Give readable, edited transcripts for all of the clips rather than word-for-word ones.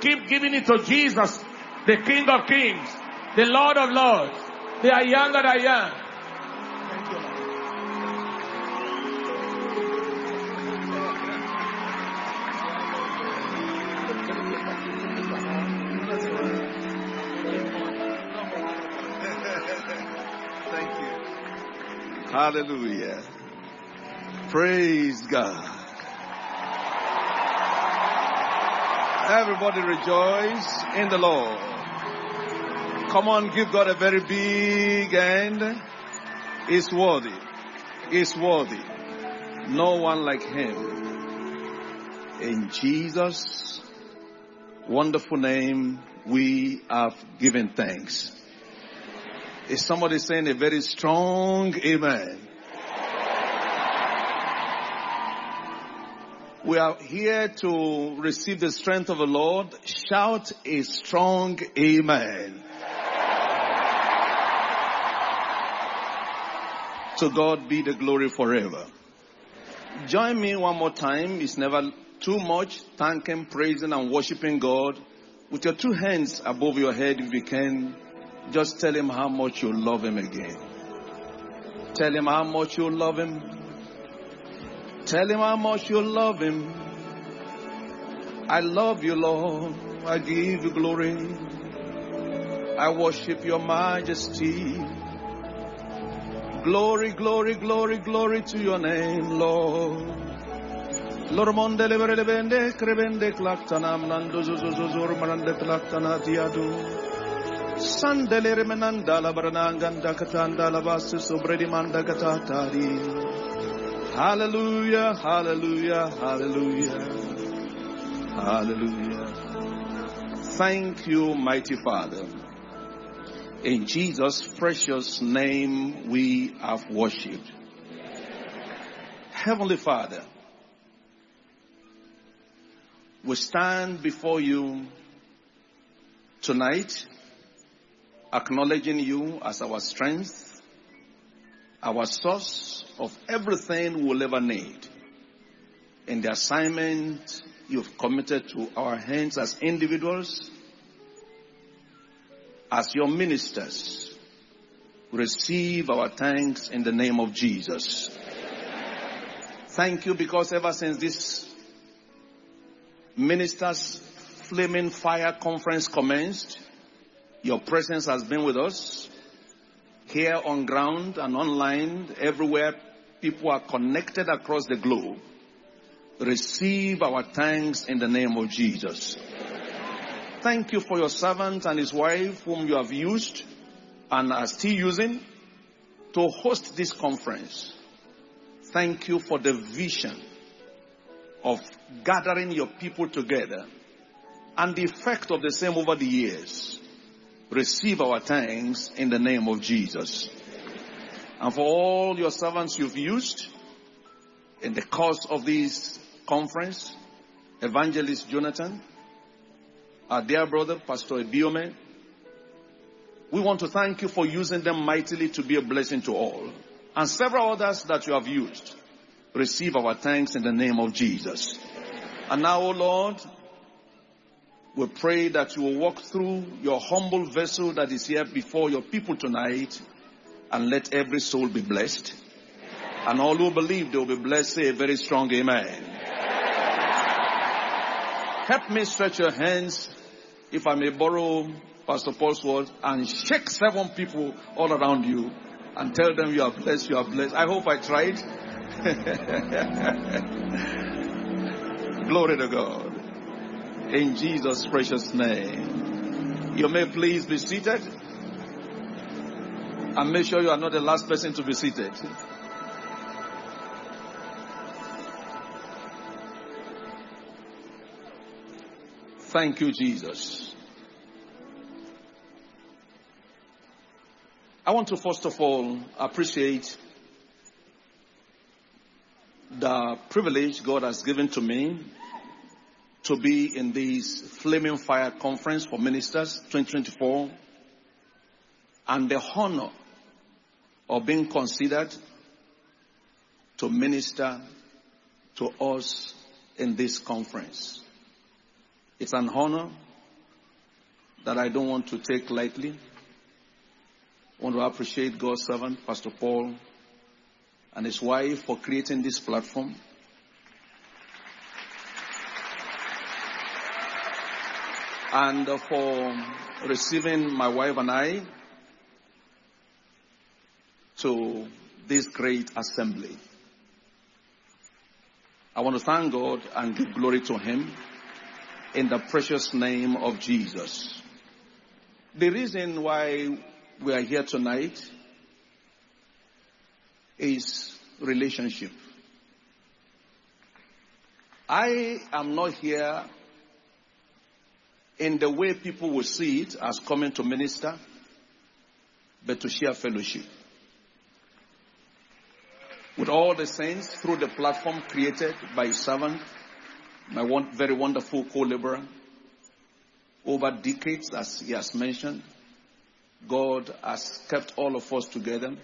keep giving it to Jesus, the King of Kings, the Lord of Lords, the I am that I am. Thank you, Lord. Thank you. Hallelujah. Praise God. Everybody rejoice in the Lord. Come on, give God a very big hand. He's worthy. He's worthy. No one like him. In Jesus' wonderful name, we have given thanks. Is somebody saying a very strong amen? We are here to receive the strength of the Lord. Shout a strong amen. To God be the glory forever. Join me one more time. It's never too much. Thanking, praising, and worshiping God. With your two hands above your head, if you can, just tell him how much you love him again. Tell him how much you love him. Tell him how much you love him. I love you, Lord. I give you glory. I worship your majesty. Glory, glory, glory, glory to your name, Lord. Lord, mondele berebende krebende klaktana mnando zuzuzuzur marande klaktana diadu. Sandele remenanda la barananganda katanda la basu sobredi manda katatari. Hallelujah, hallelujah, hallelujah, hallelujah. Thank you, mighty Father. In Jesus' precious name we have worshipped. Heavenly Father, we stand before you tonight, acknowledging you as our strength, our source of everything we'll ever need. In the assignment you've committed to our hands as individuals, as your ministers, receive our thanks in the name of Jesus. Thank you because ever since this Ministers Flaming Fire Conference commenced, your presence has been with us. Here on ground and online, everywhere people are connected across the globe. Receive our thanks in the name of Jesus. Thank you for your servant and his wife whom you have used and are still using to host this conference. Thank you for the vision of gathering your people together and the effect of the same over the years. Receive our thanks in the name of Jesus. And for all your servants you've used in the course of this conference, Evangelist Jonathan, our dear brother, Pastor Ebiome, we want to thank you for using them mightily to be a blessing to all. And several others that you have used. Receive our thanks in the name of Jesus. And now, O Lord, we pray that you will walk through your humble vessel that is here before your people tonight and let every soul be blessed. And all who believe they will be blessed, say a very strong amen. Help me stretch your hands, if I may borrow Pastor Paul's word, and shake 7 people all around you and tell them you are blessed, you are blessed. I hope I tried. Glory to God. In Jesus' precious name. You may please be seated. And make sure you are not the last person to be seated. Thank you, Jesus. I want to first of all appreciate the privilege God has given to me to be in this Flaming Fire Conference for Ministers 2024 and the honor of being considered to minister to us in this conference. It's an honor that I don't want to take lightly. I want to appreciate God's servant, Pastor Paul, and his wife for creating this platform. And for receiving my wife and I to this great assembly. I want to thank God and give glory to Him in the precious name of Jesus. The reason why we are here tonight is relationship. I am not here in the way people will see it as coming to minister, but to share fellowship with all the saints through the platform created by His servant, my very wonderful co-laborer. Over decades, as he has mentioned, God has kept all of us together.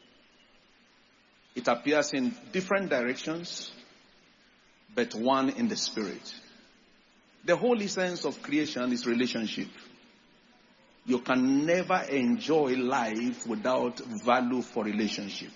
It appears in different directions, but one in the Spirit. The whole essence of creation is relationship. You can never enjoy life without value for relationship.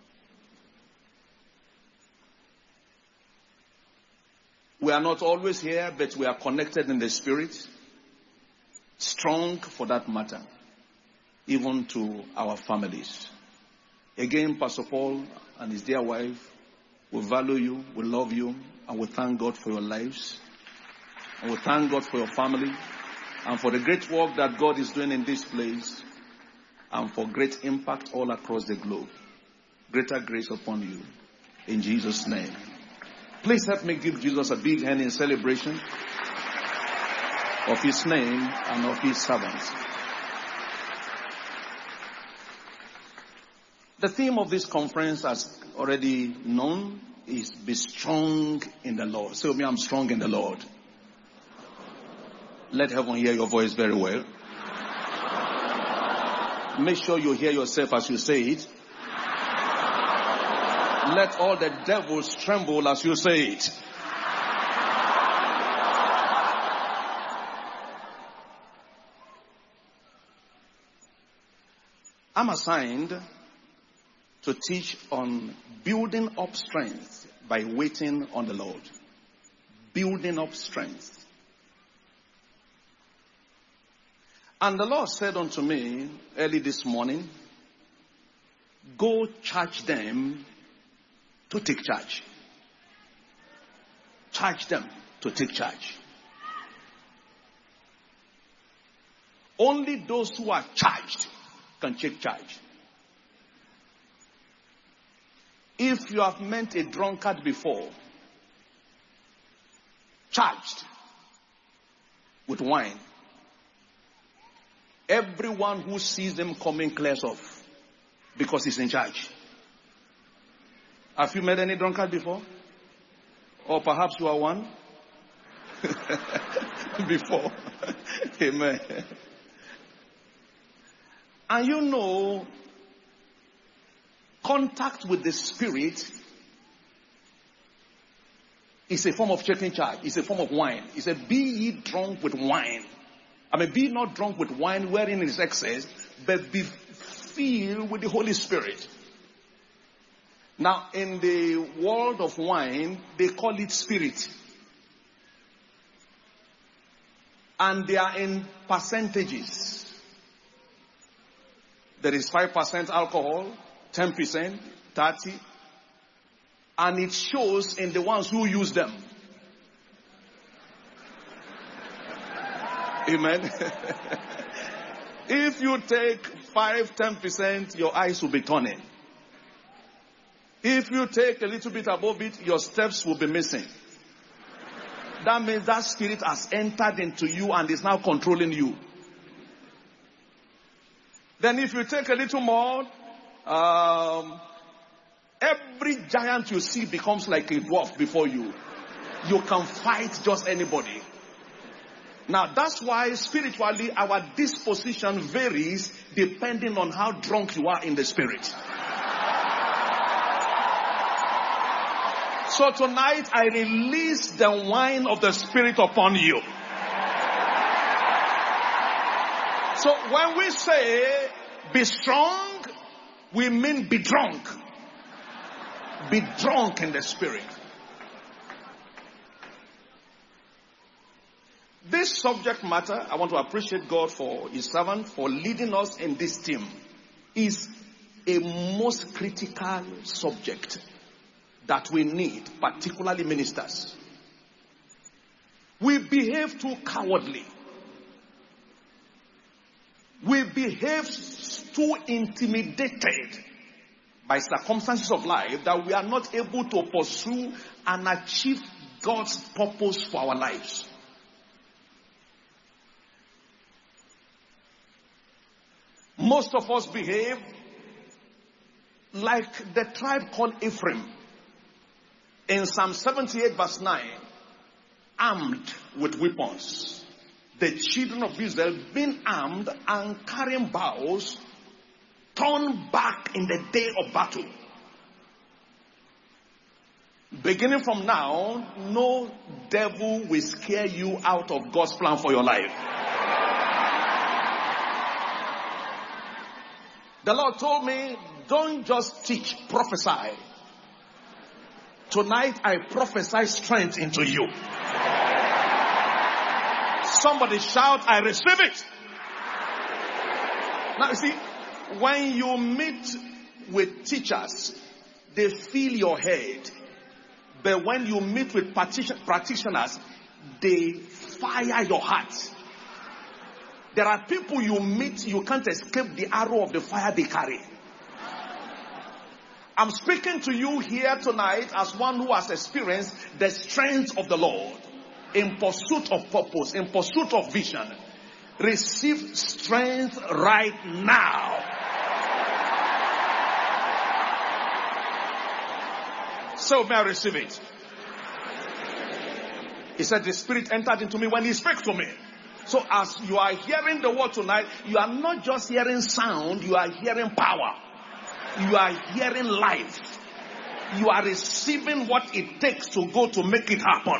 We are not always here, but we are connected in the Spirit. Strong for that matter, even to our families. Again, Pastor Paul and his dear wife, we value you, we love you, and we thank God for your lives. And we thank God for your family, and for the great work that God is doing in this place, and for great impact all across the globe. Greater grace upon you. In Jesus' name. Please help me give Jesus a big hand in celebration of His name and of His servants. The theme of this conference, as already known, is be strong in the Lord. Say with me, I'm strong in the Lord. Let heaven hear your voice very well. Make sure you hear yourself as you say it. Let all the devils tremble as you say it. I'm assigned to teach on building up strength by waiting on the Lord. Building up strength. And the Lord said unto me early this morning, go charge them to take charge. Charge them to take charge. Only those who are charged can take charge. If you have met a drunkard before, charged with wine, everyone who sees them coming clears off because he's in charge. Have you met any drunkard before? Or perhaps you are one? Before. Amen. And you know, contact with the Spirit is a form of taking charge. It's a form of wine. He said, be ye drunk with wine. Be not drunk with wine wherein is excess, but be filled with the Holy Spirit. Now, in the world of wine, they call it spirit. And they are in percentages. There is 5% alcohol, 10%, 30%. And it shows in the ones who use them. Amen. If you take 5-10%, your eyes will be turning. If you take a little bit above it, your steps will be missing. That means that spirit has entered into you and is now controlling you. Then if you take a little more, every giant you see becomes like a dwarf before you. You can fight just anybody. Now that's why spiritually our disposition varies depending on how drunk you are in the spirit. So tonight I release the wine of the Spirit upon you. So when we say be strong, we mean be drunk. Be drunk in the spirit. This subject matter, I want to appreciate God for his servant for leading us in this team, is a most critical subject that we need, particularly ministers. We behave too cowardly. We behave too intimidated by circumstances of life that we are not able to pursue and achieve God's purpose for our lives. Most of us behave like the tribe called Ephraim. In Psalm 78 verse 9, armed with weapons. The children of Israel being armed and carrying bows, turn back in the day of battle. Beginning from now, no devil will scare you out of God's plan for your life. The Lord told me, don't just teach, prophesy. Tonight I prophesy strength into you. Somebody shout, I receive it. Now you see, when you meet with teachers, they fill your head. But when you meet with practitioners, they fire your heart. There are people you meet, you can't escape the arrow of the fire they carry. I'm speaking to you here tonight as one who has experienced the strength of the Lord in pursuit of purpose, in pursuit of vision. Receive strength right now. So may I receive it? He said the Spirit entered into me when he spoke to me. So as you are hearing the word tonight, you are not just hearing sound, you are hearing power. You are hearing life. You are receiving what it takes to go to make it happen.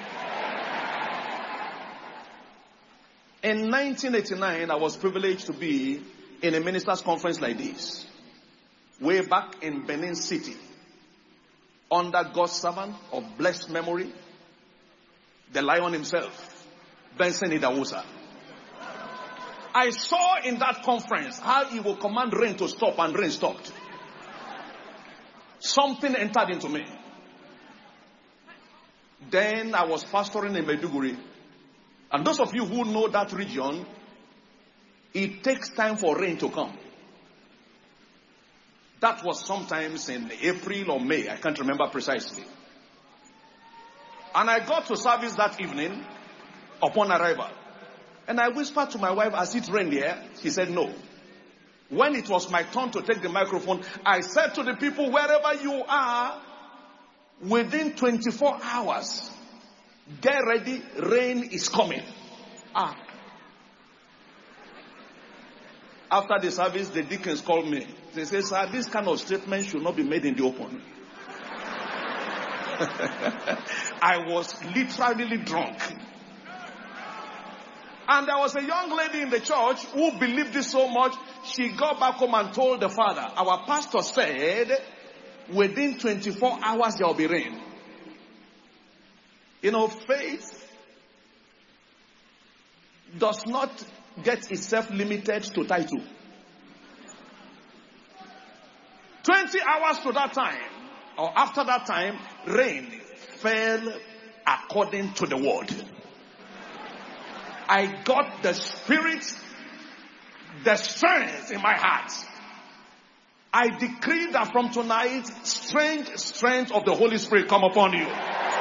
In 1989, I was privileged to be in a ministers' conference like this. Way back in Benin City. Under God's servant of blessed memory, the lion himself. Benson Idawosa. I saw in that conference how he will command rain to stop and rain stopped. Something entered into me. Then I was pastoring in Maiduguri. And those of you who know that region, it takes time for rain to come. That was sometimes in April or May. I can't remember precisely. And I got to service that evening upon arrival. And I whispered to my wife, as it rained here, she said no. When it was my turn to take the microphone, I said to the people, wherever you are, within 24 hours, get ready, rain is coming. After the service, the deacons called me. They said, sir, this kind of statement should not be made in the open. I was literally drunk. And there was a young lady in the church who believed this so much, she got back home and told the father, our pastor said, within 24 hours there will be rain. You know, faith does not get itself limited to title. 20 hours to that time, or after that time, rain fell according to the word. I got the spirit, the strength in my heart. I decree that from tonight, strange strength of the Holy Spirit come upon you.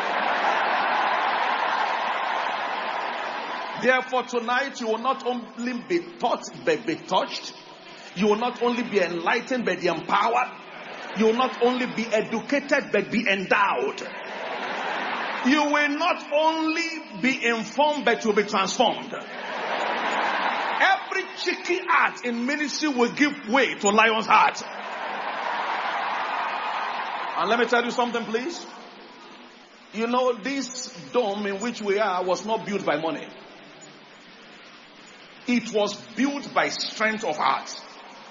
Therefore tonight, you will not only be taught, but be touched. You will not only be enlightened, but be empowered. You will not only be educated, but be endowed. You will not only be informed, but you'll be transformed. Every cheeky heart in ministry will give way to lion's heart. And let me tell you something, please. You know, this dome in which we are was not built by money. It was built by strength of heart.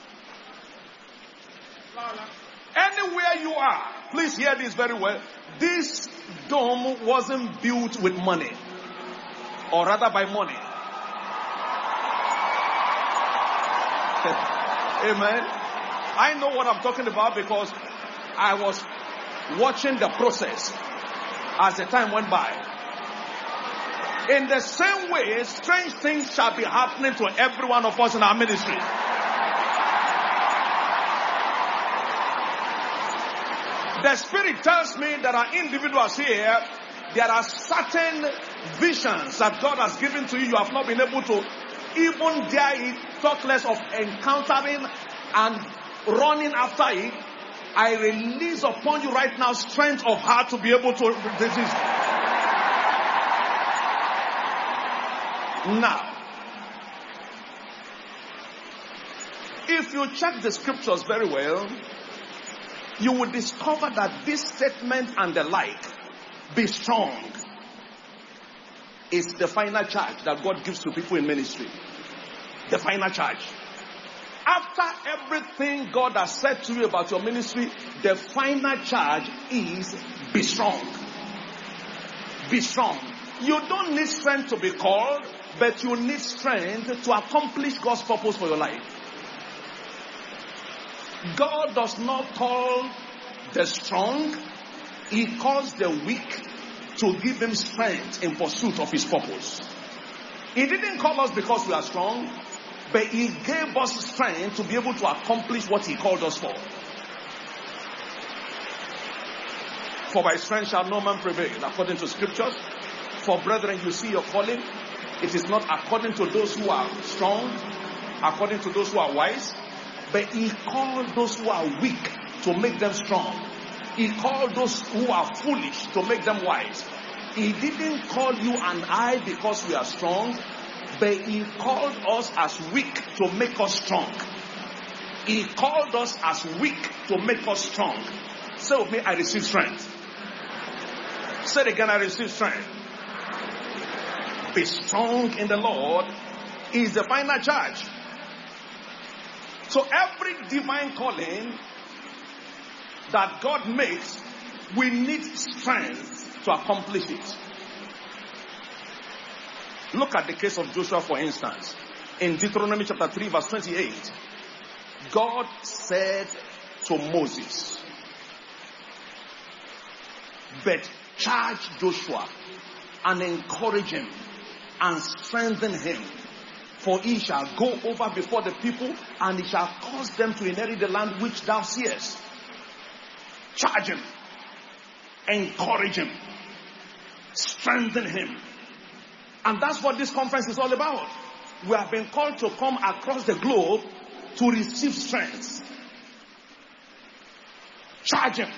Anywhere you are, please hear this very well. This dome wasn't built with money, or rather by money. Amen. I know what I'm talking about because I was watching the process as the time went by. In the same way, strange things shall be happening to every one of us in our ministry. The Spirit tells me there are individuals here, there are certain visions that God has given to you. You have not been able to even dare it, talk less of encountering and running after it. I release upon you right now strength of heart to be able to resist. Now, if you check the scriptures very well, you will discover that this statement and the like, be strong, is the final charge that God gives to people in ministry. The final charge. After everything God has said to you about your ministry, the final charge is be strong. Be strong. You don't need strength to be called, but you need strength to accomplish God's purpose for your life. God does not call the strong. He calls the weak to give them strength in pursuit of his purpose. He didn't call us because we are strong, but he gave us strength to be able to accomplish what he called us for. For by strength shall no man prevail, according to scriptures. For brethren, you see your calling. It is not according to those who are strong, according to those who are wise, but he called those who are weak to make them strong. He called those who are foolish to make them wise. He didn't call you and I because we are strong, but he called us as weak to make us strong. He called us as weak to make us strong. Say with me, I receive strength. Say it again, I receive strength. Be strong in the Lord is the final charge. So every divine calling that God makes, we need strength to accomplish it. Look at the case of Joshua, for instance. In Deuteronomy chapter 3 verse 28, God said to Moses, but charge Joshua and encourage him and strengthen him, for he shall go over before the people, and he shall cause them to inherit the land which thou seest. Charge him, encourage him, strengthen him. And that's what this conference is all about. We have been called to come across the globe to receive strength. Charge him.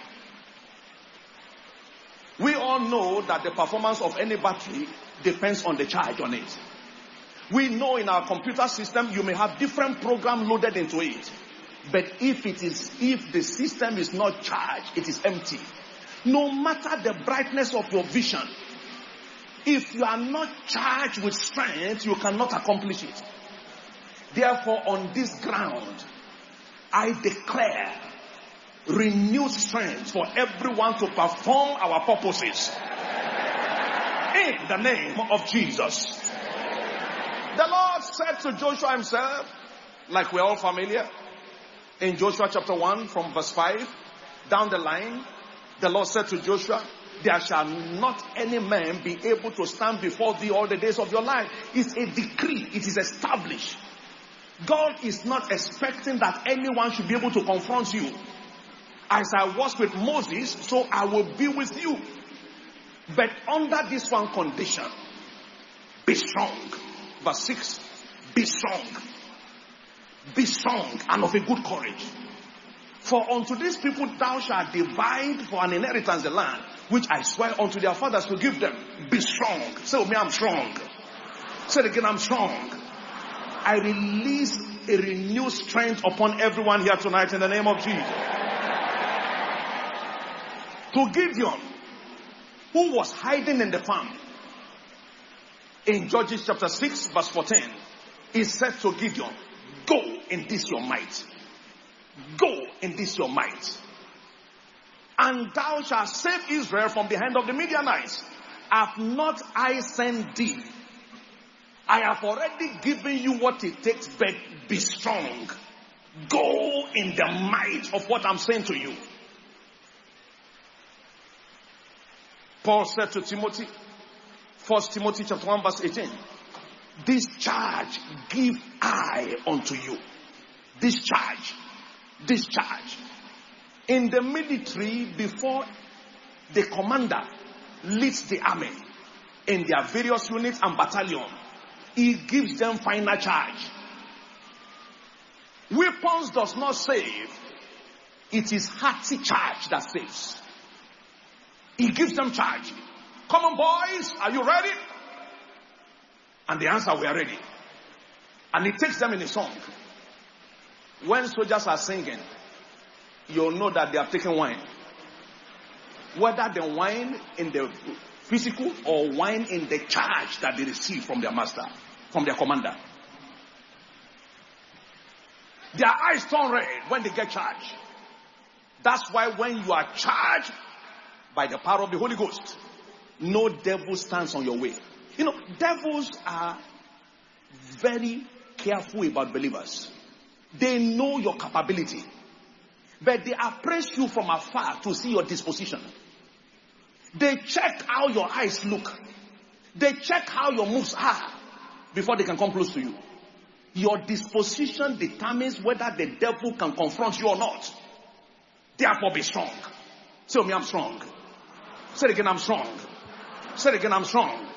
We all know that the performance of any battery depends on the charge on it. We know in our computer system you may have different programs loaded into it. But if the system is not charged, it is empty. No matter the brightness of your vision, if you are not charged with strength, you cannot accomplish it. Therefore, on this ground, I declare renewed strength for everyone to perform our purposes. In the name of Jesus. The Lord said to Joshua himself, like we're all familiar, in Joshua chapter 1 from verse 5, down the line, the Lord said to Joshua, there shall not any man be able to stand before thee all the days of your life. It's a decree. It is established. God is not expecting that anyone should be able to confront you. As I was with Moses, so I will be with you. But under this one condition, be strong. Verse 6, be strong. Be strong and of a good courage. For unto these people thou shalt divide for an inheritance the land, which I swear unto their fathers to give them. Be strong. Say with me, I'm strong. Say it again, I'm strong. I release a renewed strength upon everyone here tonight in the name of Jesus. To Gideon, who was hiding in the farm, in Judges chapter 6 verse 14, He said to Gideon, go in this your might. Go in this your might. And thou shalt save Israel from the hand of the Midianites. Have not I sent thee? I have already given you what it takes, but be strong. Go in the might of what I'm saying to you. Paul said to Timothy, 1 Timothy chapter 1 verse 18, this charge give I unto you. This charge. In the military, before the commander leads the army in their various units and battalion, he gives them final charge. Weapons does not save. It is hearty charge that saves. He gives them charge. Come on, boys, are you ready? And the answer, we are ready. And he takes them in a song. When soldiers are singing, you'll know that they have taken wine. Whether they wine in the physical or wine in the charge that they receive from their master, from their commander. Their eyes turn red when they get charged. That's why when you are charged by the power of the Holy Ghost, no devil stands on your way. You know, devils are very careful about believers. They know your capability, but they appraise you from afar to see your disposition. They check how your eyes look. They check how your moves are before they can come close to you. Your disposition determines whether the devil can confront you or not. Therefore, be strong. Say with me, I'm strong. Say it again, I'm strong. Say it again, I'm strong.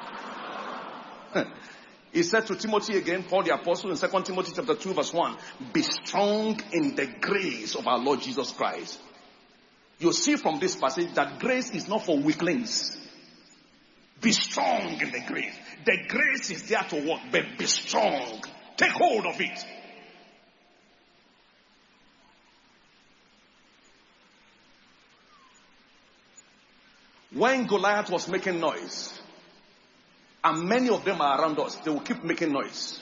He said to Timothy again, Paul the apostle in 2 Timothy chapter 2 verse 1, be strong in the grace of our Lord Jesus Christ. You see from this passage that grace is not for weaklings. Be strong in the grace. The grace is there to work, but be strong. Take hold of it. When Goliath was making noise, and many of them are around us, they will keep making noise.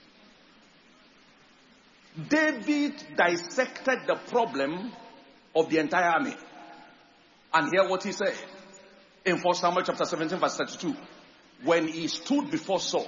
David dissected the problem of the entire army. And hear what he said in 1 Samuel chapter 17 verse 32. When he stood before Saul,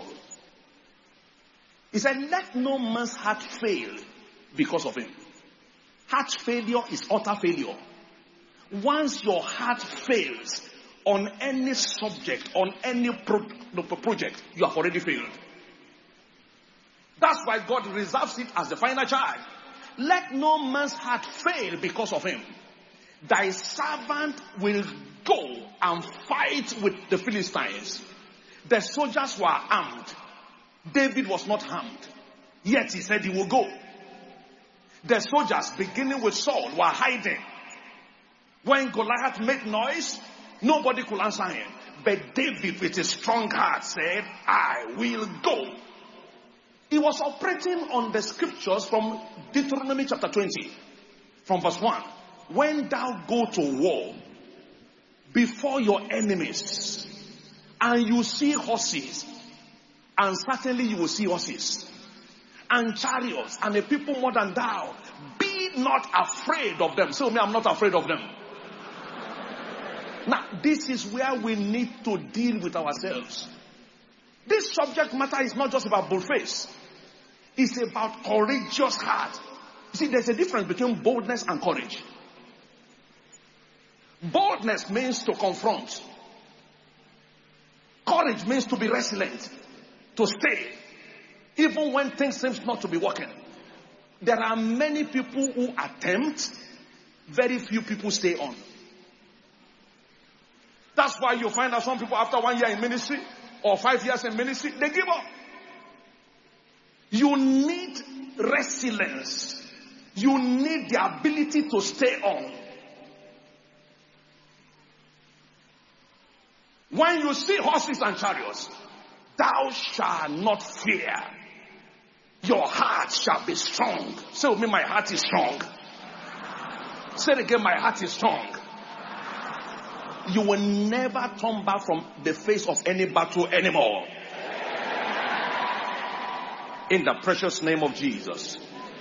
he said, let no man's heart fail because of him. Heart failure is utter failure. Once your heart fails on any subject, on any project, you have already failed. That's why God reserves it as the final charge. Let no man's heart fail because of him. Thy servant will go and fight with the Philistines. The soldiers were armed. David was not armed. Yet he said he will go. The soldiers, beginning with Saul, were hiding. When Goliath made noise, nobody could answer him. But David, with a strong heart, said, I will go. He was operating on the scriptures from Deuteronomy chapter 20, from verse 1. When thou go to war before your enemies, and you see horses, and certainly you will see horses, and chariots, and a people more than thou, be not afraid of them. So me, I'm not afraid of them. Now, this is where we need to deal with ourselves. This subject matter is not just about bullface. It's about courageous heart. You see, there's a difference between boldness and courage. Boldness means to confront. Courage means to be resilient, to stay, even when things seem not to be working. There are many people who attempt, very few people stay on. That's why you find that some people after 1 year in ministry or 5 years in ministry, they give up. You need resilience. You need the ability to stay on. When you see horses and chariots, thou shalt not fear. Your heart shall be strong. Say with me, my heart is strong. Say it again, my heart is strong. You will never turn back from the face of any battle anymore. In the precious name of Jesus.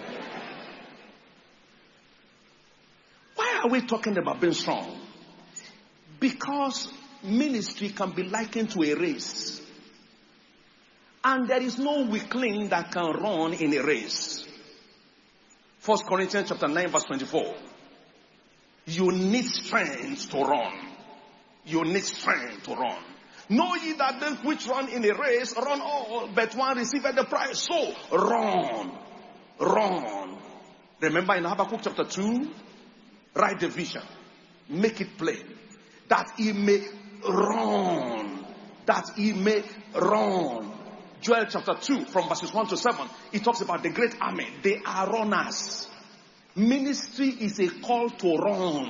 Why are we talking about being strong? Because ministry can be likened to a race. And there is no weakling that can run in a race. 1 Corinthians chapter 9 verse 24. You need strength to run. You need strength to run. Know ye that those which run in a race run all, but one receiveth the prize. So run. Run. Remember in Habakkuk chapter 2, write the vision. Make it plain. That he may run. That he may run. Joel chapter 2 from verses 1 to 7. It talks about the great army. They are runners. Ministry is a call to run.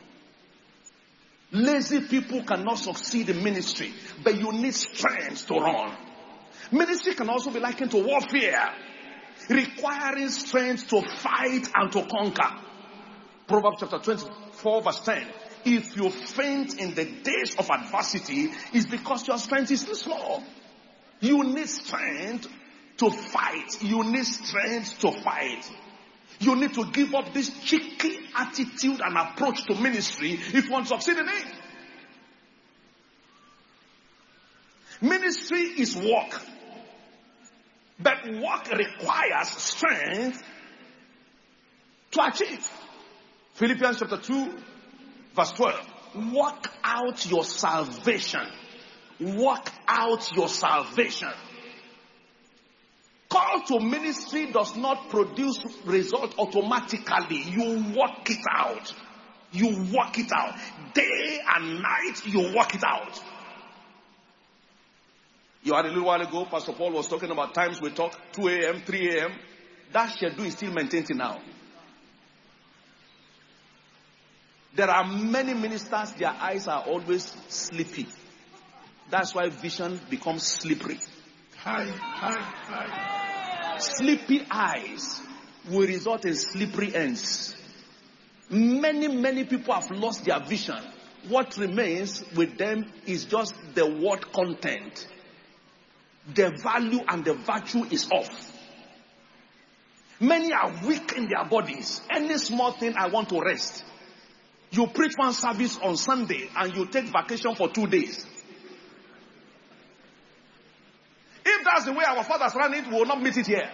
Lazy people cannot succeed in ministry, but you need strength to run. Ministry can also be likened to warfare, requiring strength to fight and to conquer. Proverbs chapter 24 verse 10. If you faint in the days of adversity, it's because your strength is too small. You need strength to fight. You need strength to fight. You need to give up this cheeky attitude and approach to ministry if you want to succeed in it. Ministry is work. But work requires strength to achieve. Philippians chapter 2 verse 12. Work out your salvation. Work out your salvation. Call to ministry does not produce result automatically. You work it out. You work it out. Day and night, you work it out. You had a little while ago, Pastor Paul was talking about times we talk, 2 a.m., 3 a.m. That schedule is still maintained now. There are many ministers, their eyes are always sleepy. That's why vision becomes slippery. Sleepy eyes will result in slippery ends. Many people have lost their vision. What remains with them is just the word content. The value and the virtue is off. Many are weak in their bodies. Any small thing, I want to rest. You preach one service on Sunday and you take vacation for 2 days. If that's the way our fathers ran it, we will not meet it here.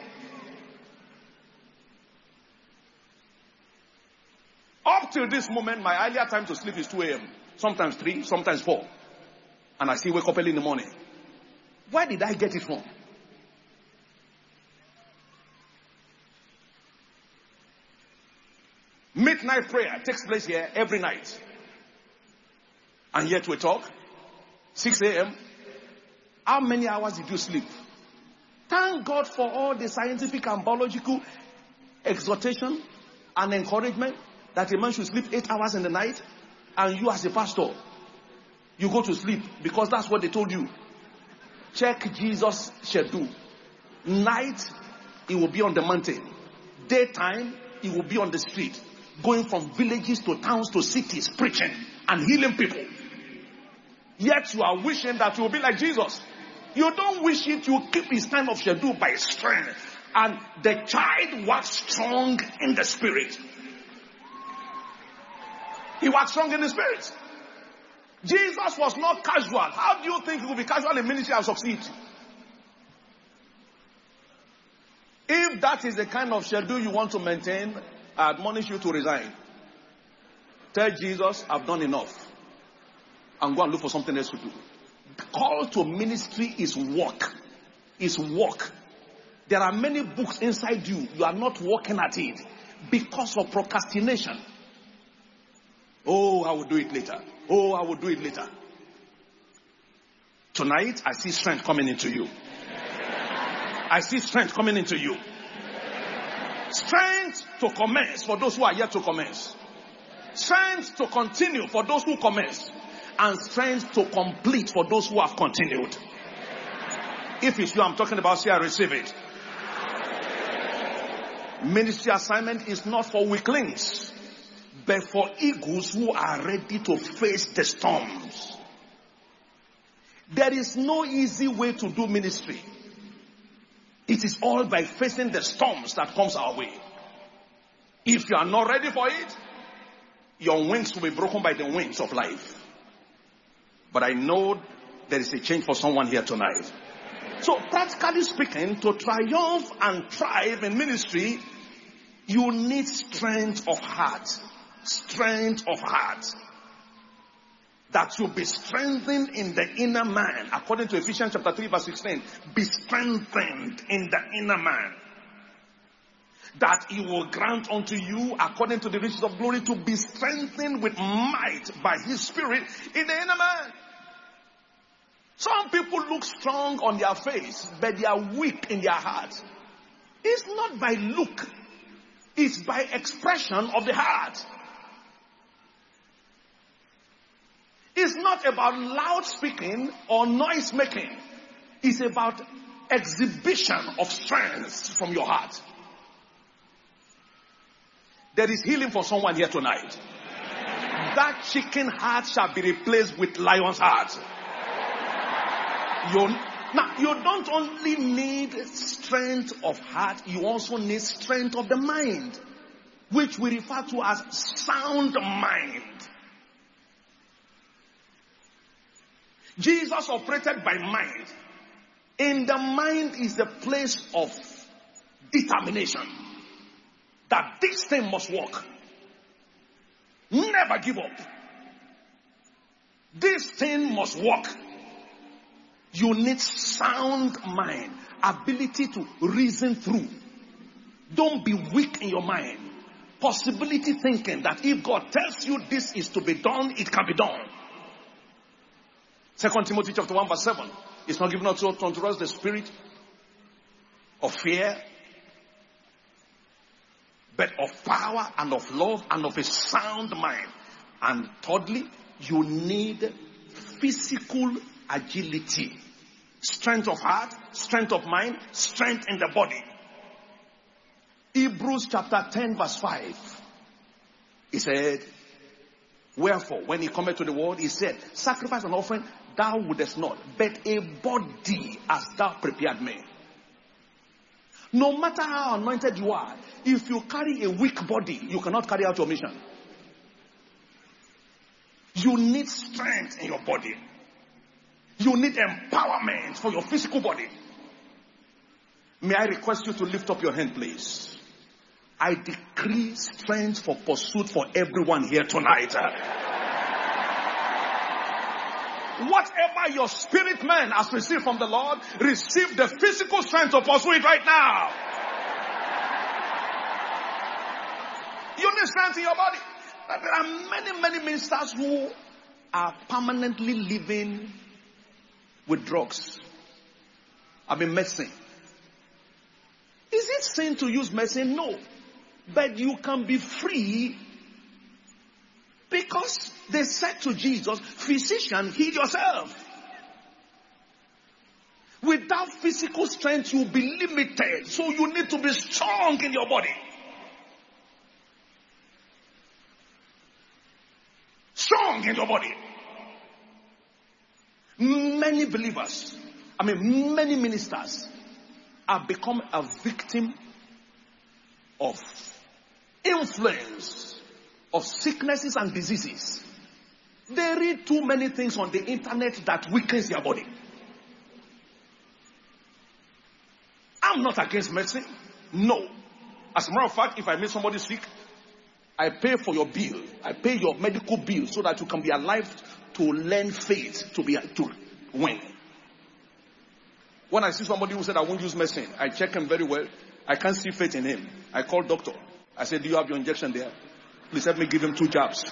Up till this moment, my earlier time to sleep is 2 a.m. Sometimes 3, sometimes 4. And I still wake up early in the morning. Where did I get it from? Midnight prayer takes place here every night. And yet we talk. 6 a.m. How many hours did you sleep? Thank God for all the scientific and biological exhortation and encouragement that a man should sleep 8 hours in the night. And you as a pastor, you go to sleep because that's what they told you. Check Jesus' schedule. Night, he will be on the mountain. Daytime, he will be on the street. Going from villages to towns to cities, preaching and healing people. Yet you are wishing that you will be like Jesus. You don't wish it, you keep his time of schedule by strength. And the child was strong in the spirit. He was strong in the spirit. Jesus was not casual. How do you think he will be casual in ministry and succeed? If that is the kind of schedule you want to maintain, I admonish you to resign. Tell Jesus, I've done enough. And go and look for something else to do. The call to ministry is work. Is work. There are many books inside you. You are not working at it because of procrastination. Oh, I will do it later. Oh, I will do it later. Tonight, I see strength coming into you. I see strength coming into you. Strength to commence for those who are yet to commence. Strength to continue for those who commence. And strength to complete for those who have continued. If it's you I'm talking about, say I receive it. Ministry assignment is not for weaklings, but for eagles who are ready to face the storms. There is no easy way to do ministry. It It is all by facing the storms that comes our way. If you are not ready for it, your wings will be broken by the winds of life. But I know there is a change for someone here tonight. So practically speaking, to triumph and thrive in ministry, you need strength of heart. Strength of heart. That you'll be strengthened in the inner man. According to Ephesians chapter 3 verse 16. Be strengthened in the inner man. That he will grant unto you, according to the riches of glory, to be strengthened with might by his spirit in the inner man. Some people look strong on their face, but they are weak in their heart. It's not by look. It's by expression of the heart. It's not about loud speaking or noise making. It's about exhibition of strength from your heart. There is healing for someone here tonight. That chicken heart shall be replaced with lion's heart. You don't only need strength of heart, you also need strength of the mind, which we refer to as sound mind. Jesus operated by mind. In the mind is the place of determination. That this thing must work. Never give up. This thing must work. You need sound mind. Ability to reason through. Don't be weak in your mind. Possibility thinking that if God tells you this is to be done, it can be done. 2 Timothy chapter 1 verse 7. It's not given unto us the spirit of fear, but of power and of love and of a sound mind. And thirdly, you need physical agility. Strength of heart, strength of mind, strength in the body. Hebrews chapter 10 verse 5. He said, wherefore, when he cometh to the world, he said, sacrifice and offering thou wouldest not, but a body hast thou prepared me. No matter how anointed you are, if you carry a weak body, you cannot carry out your mission. You need strength in your body. You need empowerment for your physical body. May I request you to lift up your hand, please? I decree strength for pursuit for everyone here tonight. Whatever your spirit man has received from the Lord, receive the physical strength to pursue it right now. You need strength in your body. There are many ministers who are permanently living with drugs. I mean medicine. Is it sin to use medicine? No. But you can be free because they said to Jesus, physician, heal yourself. Without physical strength, you'll be limited. So you need to be strong in your body. Strong in your body. Many believers, many ministers have become a victim of influence of sicknesses and diseases. They read too many things on the internet that weakens their body. I'm not against medicine. No. As a matter of fact, if I make somebody sick, I pay for your bill. I pay your medical bill so that you can be alive to learn faith to win. When I see somebody who said I won't use medicine, I check him very well. I can't see faith in him. I call doctor. I said, do you have your injection there? Please help me give him 2 jabs.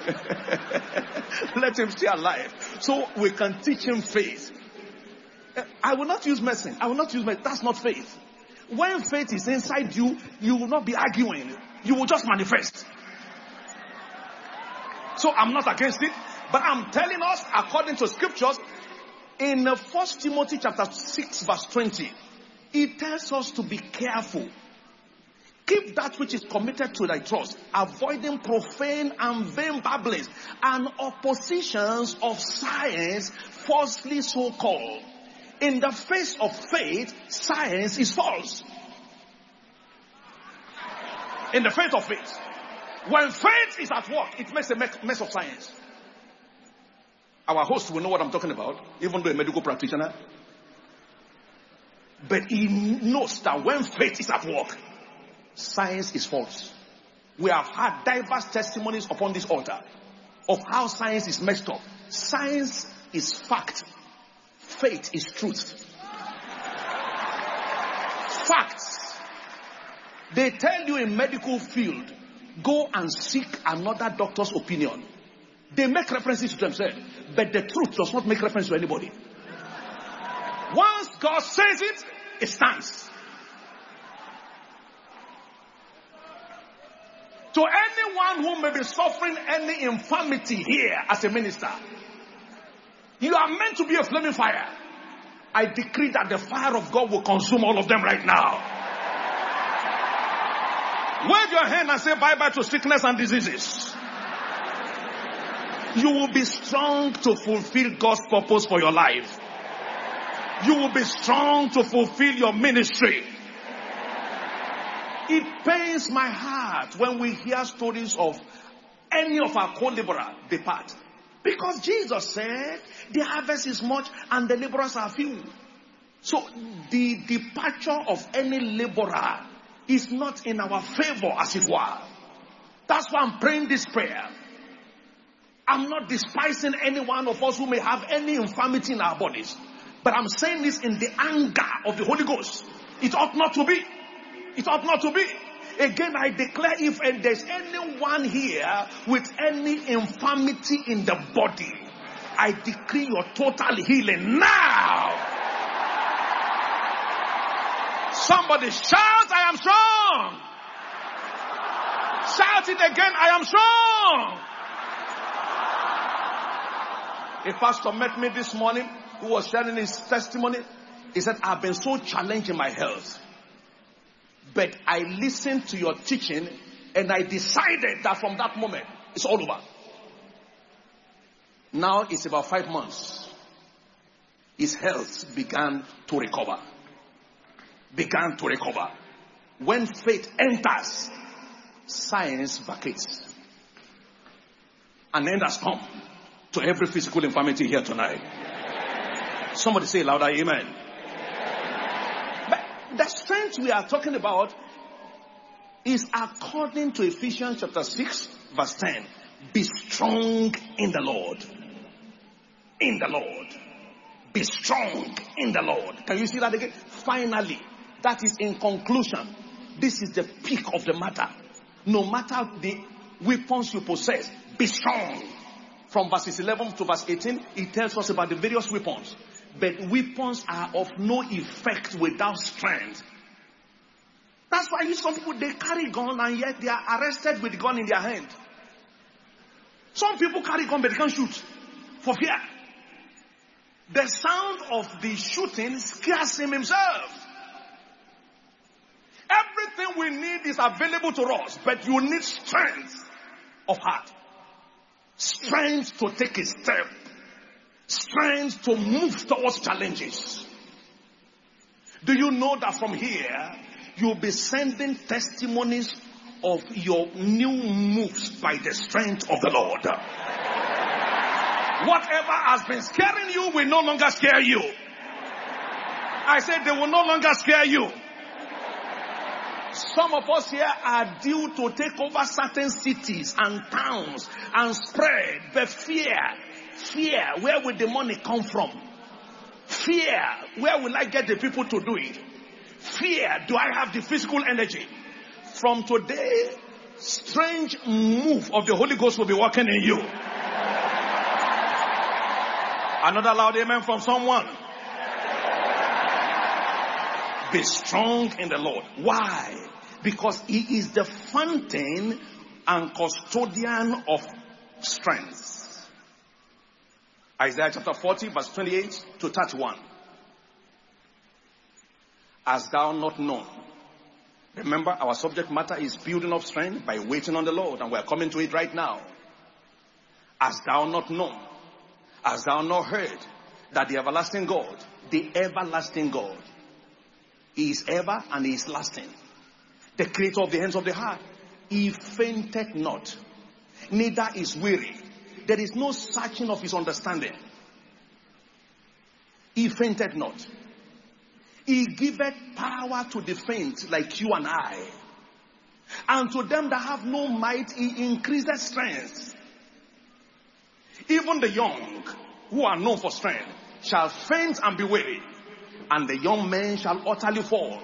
Let him stay alive. So we can teach him faith. I will not use medicine. That's not faith. When faith is inside you, you will not be arguing. You will just manifest. So I'm not against it. But I'm telling us, according to scriptures, in 1 Timothy chapter 6 verse 20, it tells us to be careful. Keep that which is committed to thy trust, avoiding profane and vain babblings and oppositions of science, falsely so called. in the face of faith, science is false. In the face of faith. When faith is at work, it makes a mess of science. Our host will know what I'm talking about, even though a medical practitioner. But he knows that when faith is at work, science is false. We have had diverse testimonies upon this altar of how science is messed up. Science is fact. Faith is truth. Facts. They tell you in medical field, go and seek another doctor's opinion. They make references to themselves, but the truth does not make reference to anybody. Once God says it, it stands. To anyone who may be suffering any infirmity here as a minister, you are meant to be a flaming fire. I decree that the fire of God will consume all of them right now. Wave your hand and say bye-bye to sickness and diseases. You will be strong to fulfill God's purpose for your life. You will be strong to fulfill your ministry. It pains my heart when we hear stories of any of our co-laborers depart. Because Jesus said, the harvest is much and the laborers are few. So the departure of any laborer is not in our favor, as it were. That's why I'm praying this prayer. I'm not despising any one of us who may have any infirmity in our bodies. But I'm saying this in the anger of the Holy Ghost. It ought not to be. It ought not to be. Again, I declare, if there's anyone here with any infirmity in the body, I decree your total healing now. Somebody shout, I am strong. Shout it again, I am strong. A pastor met me this morning who was sharing his testimony. He said, I've been so challenged in my health. But I listened to your teaching and I decided that from that moment, it's all over. Now it's about 5 months. His health began to recover. When faith enters, science vacates. An end has come to every physical infirmity here tonight. Somebody say louder, amen. But the strength we are talking about is according to Ephesians chapter 6 verse 10. Be strong in the Lord. In the Lord. Be strong in the Lord. Can you see that again? Finally, that is in conclusion. This is the peak of the matter. No matter the weapons you possess, be strong. From verses 11 to verse 18, it tells us about the various weapons. But weapons are of no effect without strength. That's why some people, they carry gun and yet they are arrested with the gun in their hand. Some people carry gun but they can't shoot for fear. The sound of the shooting scares him himself. Everything we need is available to us, but you need strength of heart. Strength to take a step. Strength to move towards challenges. Do you know that from here, you'll be sending testimonies of your new moves by the strength of the Lord? Whatever has been scaring you will no longer scare you. I said they will no longer scare you. Some of us here are due to take over certain cities and towns and spread. But fear, where will the money come from? Fear, where will I get the people to do it? Fear, do I have the physical energy? From today, strange move of the Holy Ghost will be working in you. Another loud amen from someone. Be strong in the Lord. Why? Because He is the fountain and custodian of strength. Isaiah chapter 40 verse 28 to 31. Hast thou not known? Remember, our subject matter is building up strength by waiting on the Lord, and we are coming to it right now. Hast thou not known? Hast thou not heard that the everlasting God, the everlasting God. He is ever and he is lasting. The creator of the ends of the heart. He fainted not, neither is weary. There is no searching of his understanding. He fainted not. He giveth power to the faint like you and I. And to them that have no might, he increaseth strength. Even the young, who are known for strength, shall faint and be weary, and the young men shall utterly fall.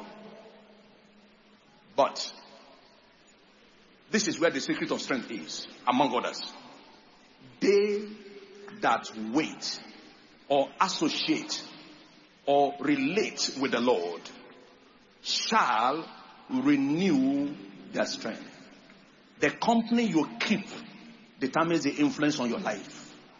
But this is where the secret of strength is, among others. They that wait or associate or relate with the Lord shall renew their strength. The company you keep determines the influence on your life.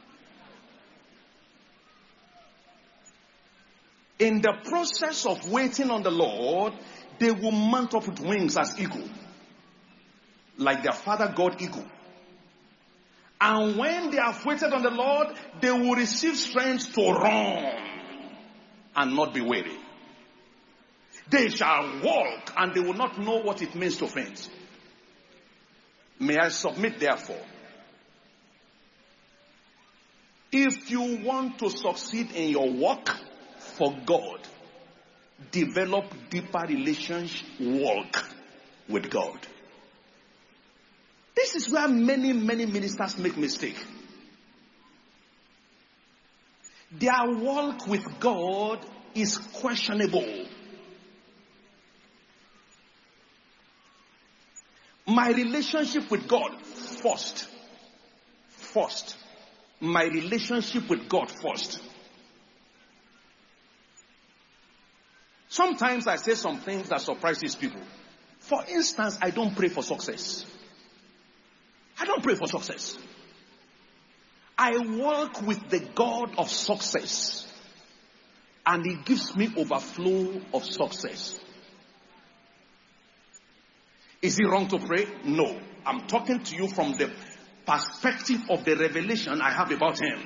In the process of waiting on the Lord, they will mount up with wings as eagle, like their father God eagle. And when they have waited on the Lord, they will receive strength to run and not be weary. They shall walk and they will not know what it means to faint. May I submit therefore, if you want to succeed in your walk for God, develop deeper relationship walk with God. This is where many ministers make mistake. Their walk with God is questionable. My relationship with God first. My relationship with God first. Sometimes I say some things that surprises people. For instance, I don't pray for success. I don't pray for success. I walk with the God of success, and he gives me overflow of success. Is it wrong to pray? No. I'm talking to you from the perspective of the revelation I have about him.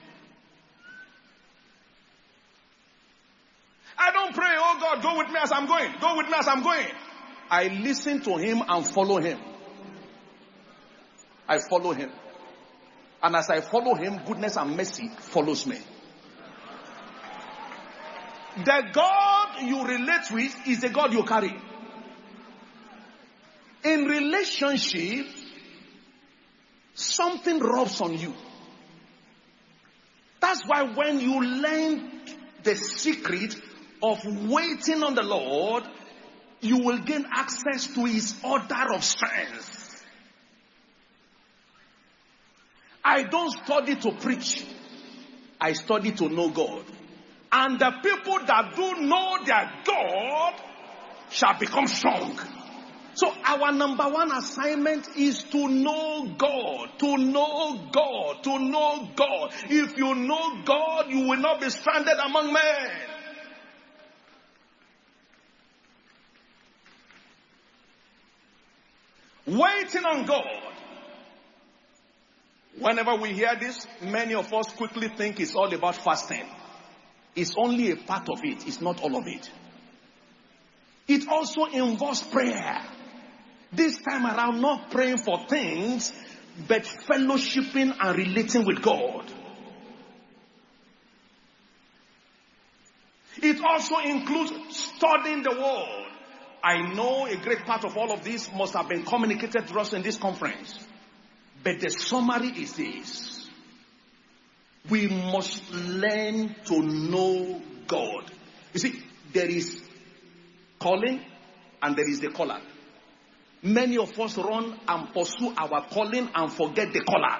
I don't pray, oh God, go with me as I'm going. Go with me as I'm going. I listen to him and follow him. I follow him. And as I follow him, goodness and mercy follows me. The God you relate with is the God you carry. In relationship, something rubs on you. That's why when you learn the secret of waiting on the Lord, you will gain access to his order of strength. I don't study to preach. I study to know God. And the people that do know their God shall become strong. So our number one assignment is to know God. To know God. To know God. If you know God, you will not be stranded among men. Waiting on God. Whenever we hear this, many of us quickly think it's all about fasting. It's only a part of it. It's not all of it. It also involves prayer. This time around, not praying for things, but fellowshipping and relating with God. It also includes studying the Word. I know a great part of all of this must have been communicated to us in this conference. But the summary is this. We must learn to know God. You see, there is calling and there is the caller. Many of us run and pursue our calling and forget the caller.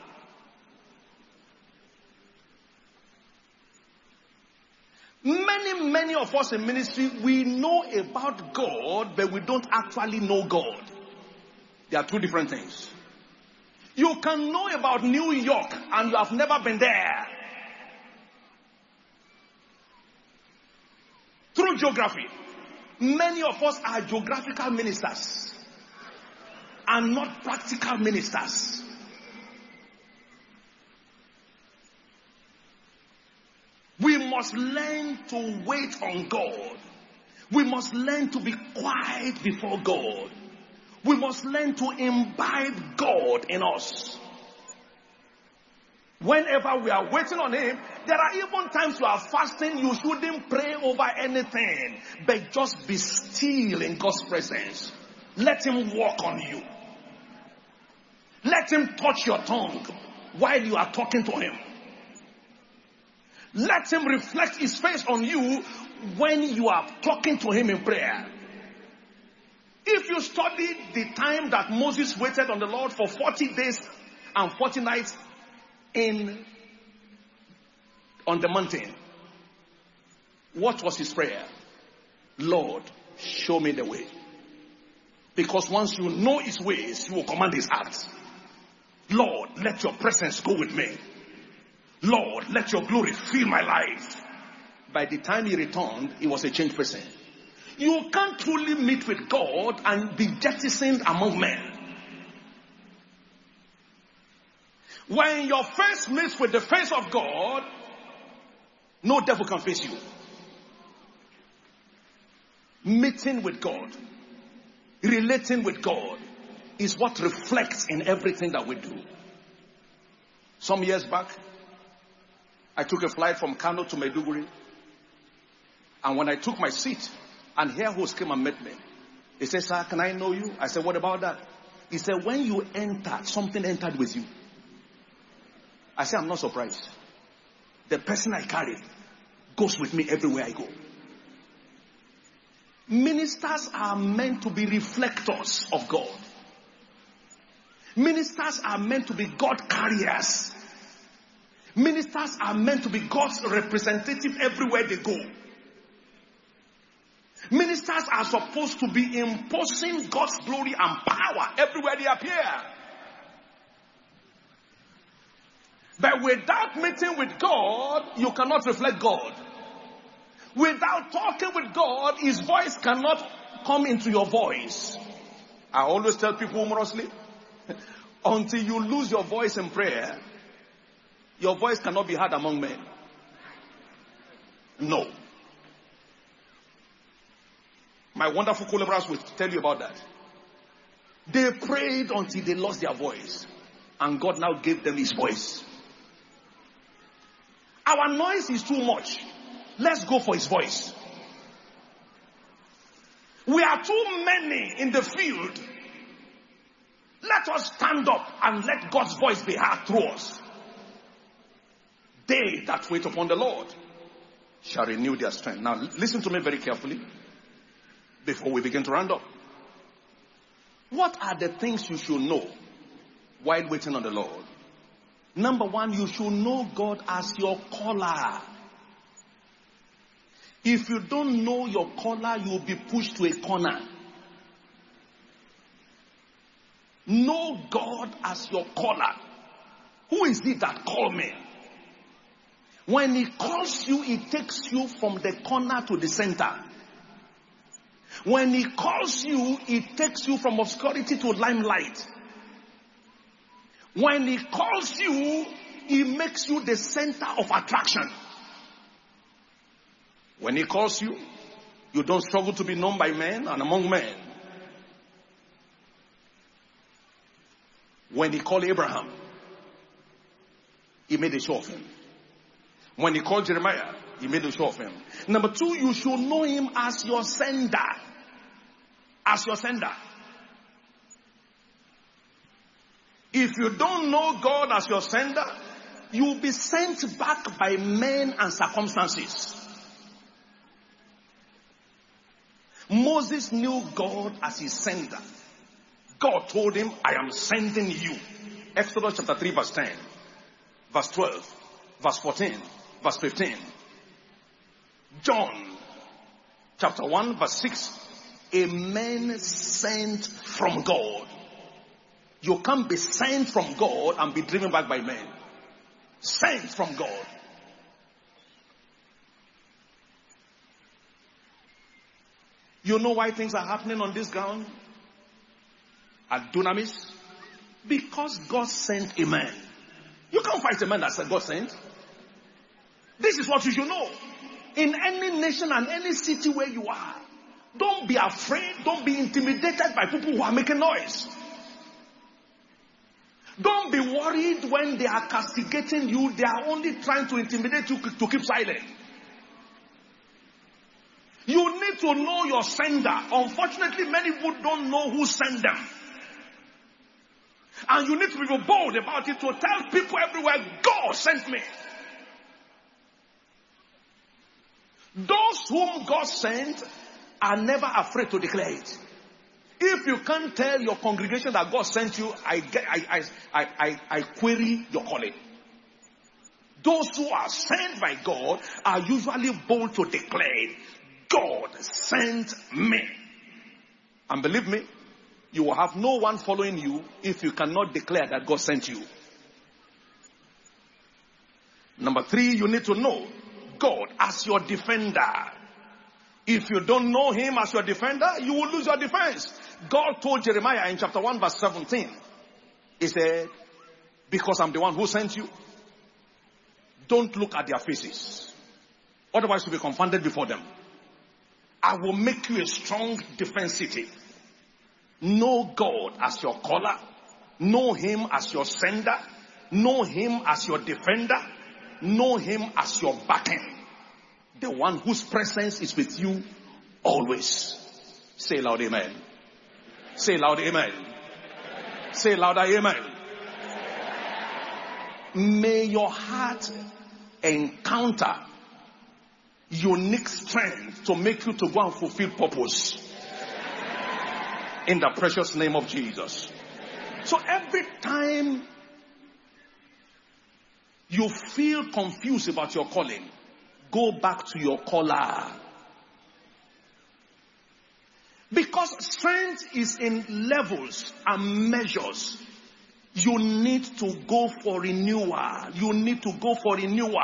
Many of us in ministry, we know about God, but we don't actually know God. They are two different things. You can know about New York and you have never been there. Through geography. Many of us are geographical ministers and not practical ministers. We must learn to wait on God. We must learn to be quiet before God. We must learn to imbibe God in us. Whenever we are waiting on Him, there are even times you are fasting, you shouldn't pray over anything, but just be still in God's presence. Let Him walk on you. Let Him touch your tongue while you are talking to Him. Let Him reflect His face on you when you are talking to Him in prayer. If you study the time that Moses waited on the Lord for 40 days and 40 nights on the mountain, what was his prayer? Lord, show me the way. Because once you know His ways, you will command His acts. Lord, let your presence go with me. Lord, let your glory fill my life. By the time he returned, he was a changed person. You can't truly meet with God and be jettisoned among men. When your face meets with the face of God, no devil can face you. Meeting with God, relating with God is what reflects in everything that we do. Some years back, I took a flight from Kano to Maiduguri. And when I took my seat, an air host came and met me. He said, sir, can I know you? I said, what about that? He said, when you entered, something entered with you. I said, I'm not surprised. The person I carry goes with me everywhere I go. Ministers are meant to be reflectors of God. Ministers are meant to be God carriers. Ministers are meant to be God's representative everywhere they go. Ministers are supposed to be imposing God's glory and power everywhere they appear. But without meeting with God, you cannot reflect God. Without talking with God, His voice cannot come into your voice. I always tell people humorously, until you lose your voice in prayer, your voice cannot be heard among men. No. My wonderful collaborators will tell you about that. They prayed until they lost their voice. And God now gave them His voice. Our noise is too much. Let's go for His voice. We are too many in the field. Let us stand up and let God's voice be heard through us. They that wait upon the Lord shall renew their strength. Now listen to me very carefully before we begin to round up. What are the things you should know while waiting on the Lord? Number one, you should know God as your caller. If you don't know your caller, you will be pushed to a corner. Know God as your caller. Who is it that called me? When He calls you, He takes you from the corner to the center. When He calls you, He takes you from obscurity to limelight. When He calls you, He makes you the center of attraction. When He calls you, you don't struggle to be known by men and among men. When He called Abraham, He made a show of him. When He called Jeremiah, He made a show of him. Number two, you should know Him as your sender. As your sender. If you don't know God as your sender, you will be sent back by men and circumstances. Moses knew God as his sender. God told him, I am sending you. Exodus chapter 3 verse 10, verse 12, verse 14, verse 15. John chapter 1 verse 6. A man sent from God. You can't be sent from God and be driven back by men. Sent from God. You know why things are happening on this ground? At Dunamis? Because God sent a man. You can't fight a man that said God sent. This is what you should know. In any nation and any city where you are, don't be afraid, don't be intimidated by people who are making noise. Don't be worried when they are castigating you. They are only trying to intimidate you to keep silent. You need to know your sender. Unfortunately, many people don't know who sent them. And you need to be bold about it to tell people everywhere, God sent me. Those whom God sent are never afraid to declare it. If you can't tell your congregation that God sent you, I query your calling. Those who are sent by God are usually bold to declare, God sent me. And believe me, you will have no one following you if you cannot declare that God sent you. Number 3, you need to know God as your defender. If you don't know him as your defender, you will lose your defense. God told Jeremiah in chapter 1 verse 17, he said, because I'm the one who sent you, don't look at their faces. Otherwise you'll be confounded before them. I will make you a strong defense city. Know God as your caller. Know him as your sender. Know him as your defender. Know him as your backing. The one whose presence is with you always. Say loud amen. Say loud amen. Say louder amen. May your heart encounter unique strength to make you to go and fulfill purpose. In the precious name of Jesus. So every time you feel confused about your calling, go back to your caller. Because strength is in levels and measures. You need to go for renewal. You need to go for renewal.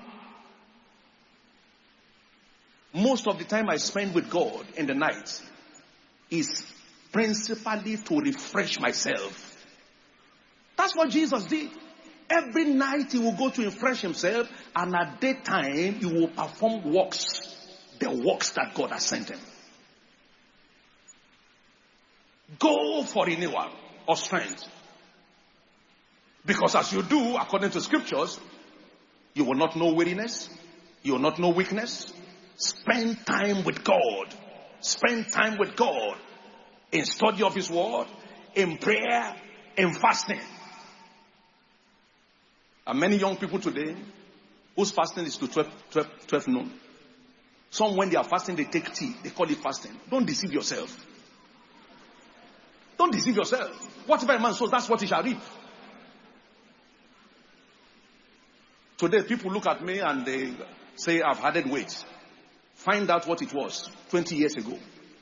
Most of the time I spend with God in the night is principally to refresh myself. That's what Jesus did. Every night he will go to refresh himself, and at daytime he will perform works. The works that God has sent him. Go for renewal of strength. Because as you do, according to scriptures, you will not know weariness. You will not know weakness. Spend time with God. Spend time with God. In study of his word. In prayer. In fasting. And many young people today, whose fasting is to 12 noon. Some when they are fasting, they take tea. They call it fasting. Don't deceive yourself. Don't deceive yourself. Whatever a man sows, that's what he shall reap. Today, people look at me and they say, I've added weight. Find out what it was 20 years ago.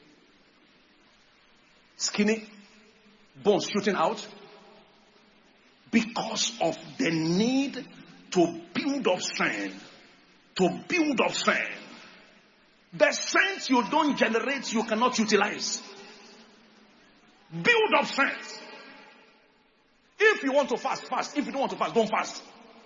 Skinny, bones shooting out. Because of the need to build up strength. To build up strength. The strength you don't generate, you cannot utilize. Build up strength. If you want to fast, fast. If you don't want to fast, don't fast.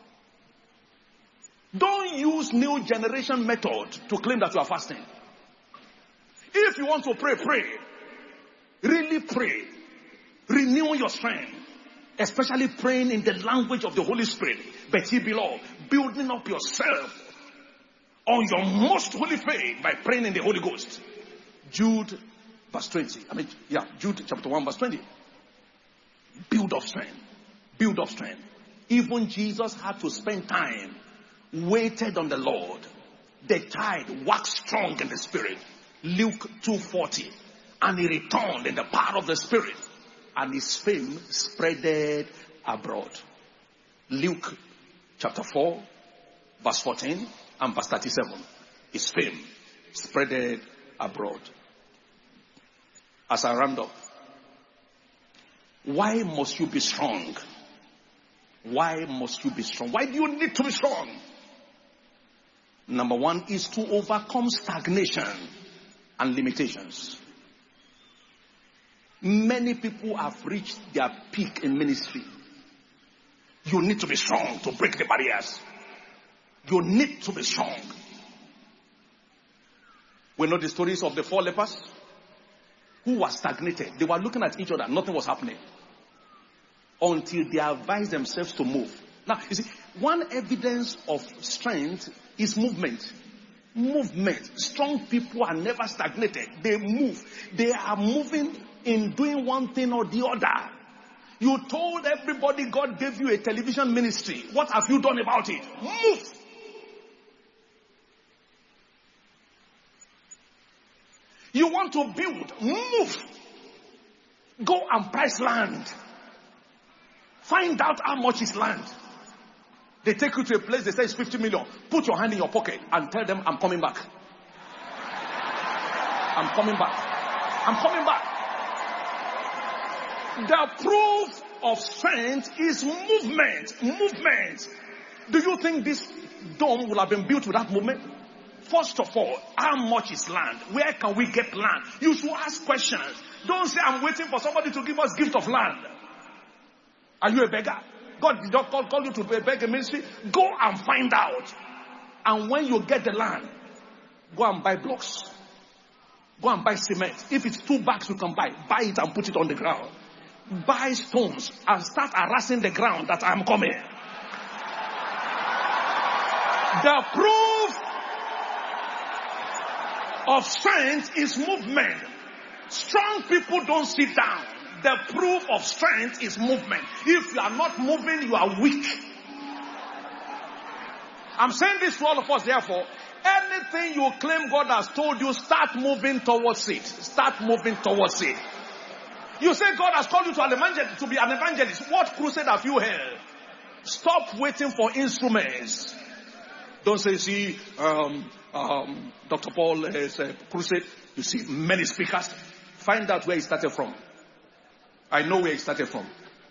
Don't use new generation method to claim that you are fasting. If you want to pray, pray. Really pray. Renew your strength. Especially praying in the language of the Holy Spirit. But ye beloved, building up yourself on your most holy faith by praying in the Holy Ghost. Jude verse 20. Jude chapter 1 verse 20. Build up strength. Build up strength. Even Jesus had to spend time, waited on the Lord. The child waxed strong in the Spirit. Luke 2:40. And he returned in the power of the Spirit. And his fame spreaded abroad. Luke chapter 4 verse 14 and verse 37. His fame spreaded abroad. As I round up, why must you be strong? Why must you be strong? Why do you need to be strong? Number 1 is to overcome stagnation and limitations. Many people have reached their peak in ministry. You need to be strong to break the barriers. You need to be strong. We know the stories of the 4 lepers who were stagnated. They were looking at each other. Nothing was happening. Until they advised themselves to move. Now, you see, one evidence of strength is movement. Movement. Strong people are never stagnated. They move. They are moving in doing one thing or the other. You told everybody God gave you a television ministry. What have you done about it? Move. You want to build? Move. Go and price land. Find out how much is land. They take you to a place, they say it's 50 million. Put your hand in your pocket and tell them, I'm coming back. I'm coming back. I'm coming back. The proof of strength is movement. Movement. Do you think this dome would have been built without movement? First of all, how much is land? Where can we get land? You should ask questions. Don't say, I'm waiting for somebody to give us gift of land. Are you a beggar? God did not call you to beg a ministry. Go and find out. And when you get the land, go and buy blocks. Go and buy cement. If it's 2 bags you can buy it and put it on the ground. Buy stones and start harassing the ground that I'm coming. The proof of strength is movement. Strong people don't sit down. The proof of strength is movement. If you are not moving, you are weak. I'm saying this to all of us, therefore. Anything you claim God has told you, start moving towards it. Start moving towards it. You say God has called you to be an evangelist. What crusade have you held? Stop waiting for instruments. Don't say, see, Dr. Paul has a crusade. You see many speakers. Find out where he started from. I know where he started from.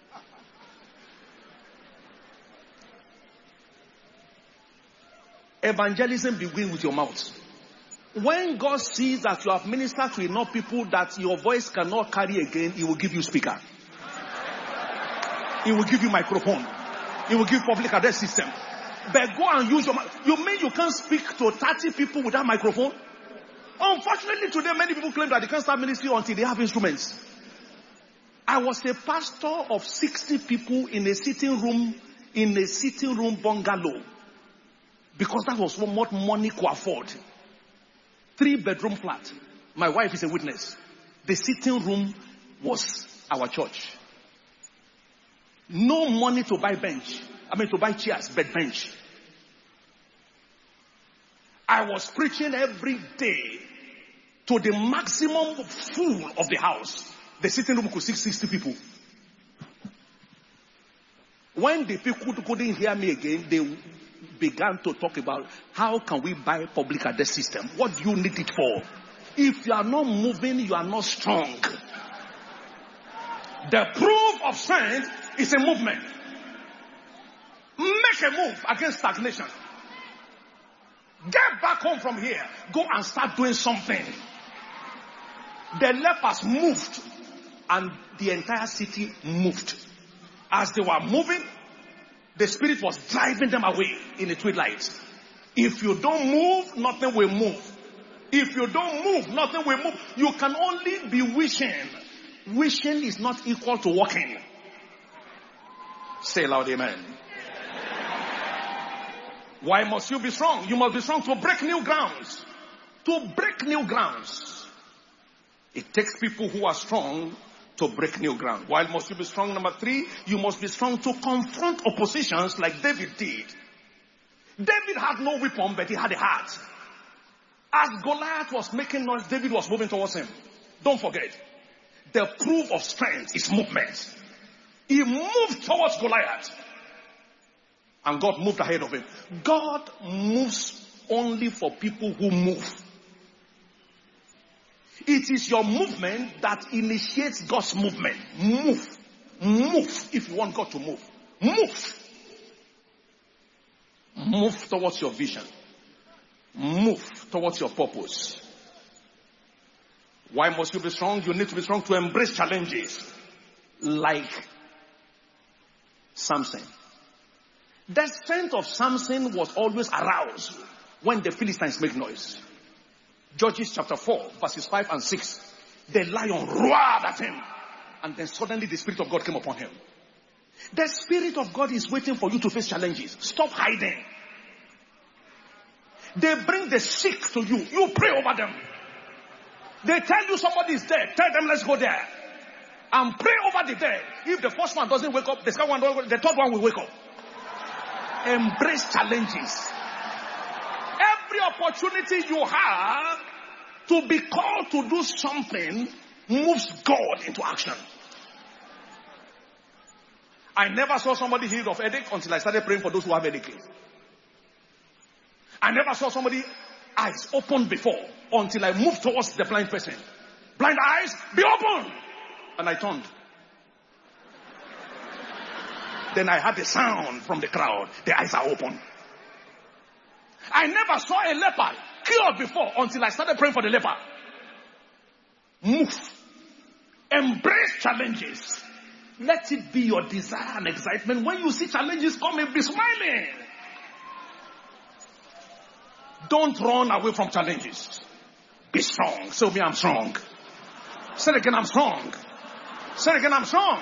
Evangelism begins with your mouth. When God sees that you have ministered to enough people that your voice cannot carry again, He will give you speaker. He will give you microphone. He will give public address system. But go and use your mouth. You mean you can't speak to 30 people without microphone? Unfortunately, today many people claim that they can't start ministry until they have instruments. I was a pastor of 60 people in a sitting room bungalow. Because that was what money could afford. 3-bedroom flat. My wife is a witness. The sitting room was our church. No money to buy to buy chairs, bed bench. I was preaching every day to the maximum full of the house. The sitting room could sit 60 people. When the people couldn't hear me again, they began to talk about how can we buy public address system. What do you need it for? If you are not moving, you are not strong. The proof of strength is a movement. Make a move against stagnation. Get back home from here. Go and start doing something. The lepers moved and the entire city moved. As they were moving, the Spirit was driving them away in the twilight. If you don't move, nothing will move. If you don't move, nothing will move. You can only be wishing. Wishing is not equal to walking. Say loud, amen. Why must you be strong? You must be strong to break new grounds. To break new grounds. It takes people who are strong to break new ground. Why must you be strong? Number 3, you must be strong to confront oppositions like David did. David had no weapon, but he had a heart. As Goliath was making noise, David was moving towards him. Don't forget, the proof of strength is movement. He moved towards Goliath. And God moved ahead of him. God moves only for people who move. It is your movement that initiates God's movement. Move. Move if you want God to move. Move. Move towards your vision. Move towards your purpose. Why must you be strong? You need to be strong to embrace challenges. Like Samson. The strength of Samson was always aroused when the Philistines make noise. Judges chapter 4, verses 5 and 6. The lion roared at him. And then suddenly the Spirit of God came upon him. The Spirit of God is waiting for you to face challenges. Stop hiding. They bring the sick to you. You pray over them. They tell you somebody is dead. Tell them, let's go there. And pray over the dead. If the first one doesn't wake up, the second one doesn't wake up, the third one will wake up. Embrace challenges. Every opportunity you have to be called to do something moves God into action. I never saw somebody healed of headache until I started praying for those who have headache. I never saw somebody eyes opened before until I moved towards the blind person. Blind eyes, be open! And I turned. Then I heard the sound from the crowd. The eyes are open. I never saw a leper cured before until I started praying for the leper. Move. Embrace challenges. Let it be your desire and excitement. When you see challenges coming, be smiling. Don't run away from challenges. Be strong. Say me, I'm strong. Say it again, I'm strong. Say it again, I'm strong.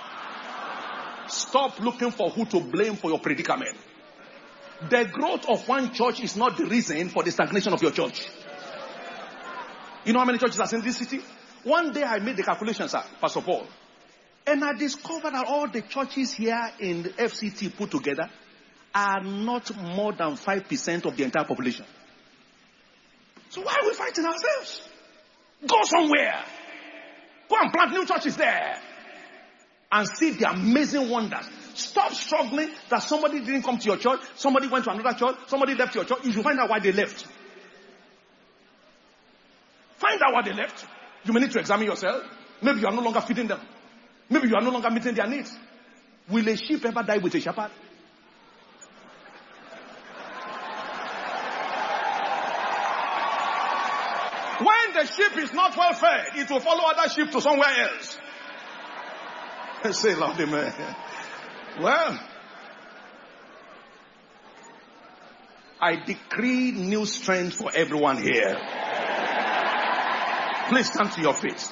Stop looking for who to blame for your predicament. The growth of one church is not the reason for the stagnation of your church. You know how many churches are in this city? One day I made the calculations, Pastor Paul. And I discovered that all the churches here in the FCT put together are not more than 5% of the entire population. So why are we fighting ourselves? Go somewhere. Go and plant new churches there. And see the amazing wonders. Stop struggling that somebody didn't come to your church, somebody went to another church, somebody left your church. You should find out why they left. Find out why they left. You may need to examine yourself. Maybe you are no longer feeding them. Maybe you are no longer meeting their needs. Will a sheep ever die with a shepherd? When the sheep is not well fed, it will follow other sheep to somewhere else. Say loud, amen. Well, I decree new strength for everyone here. Please stand to your feet.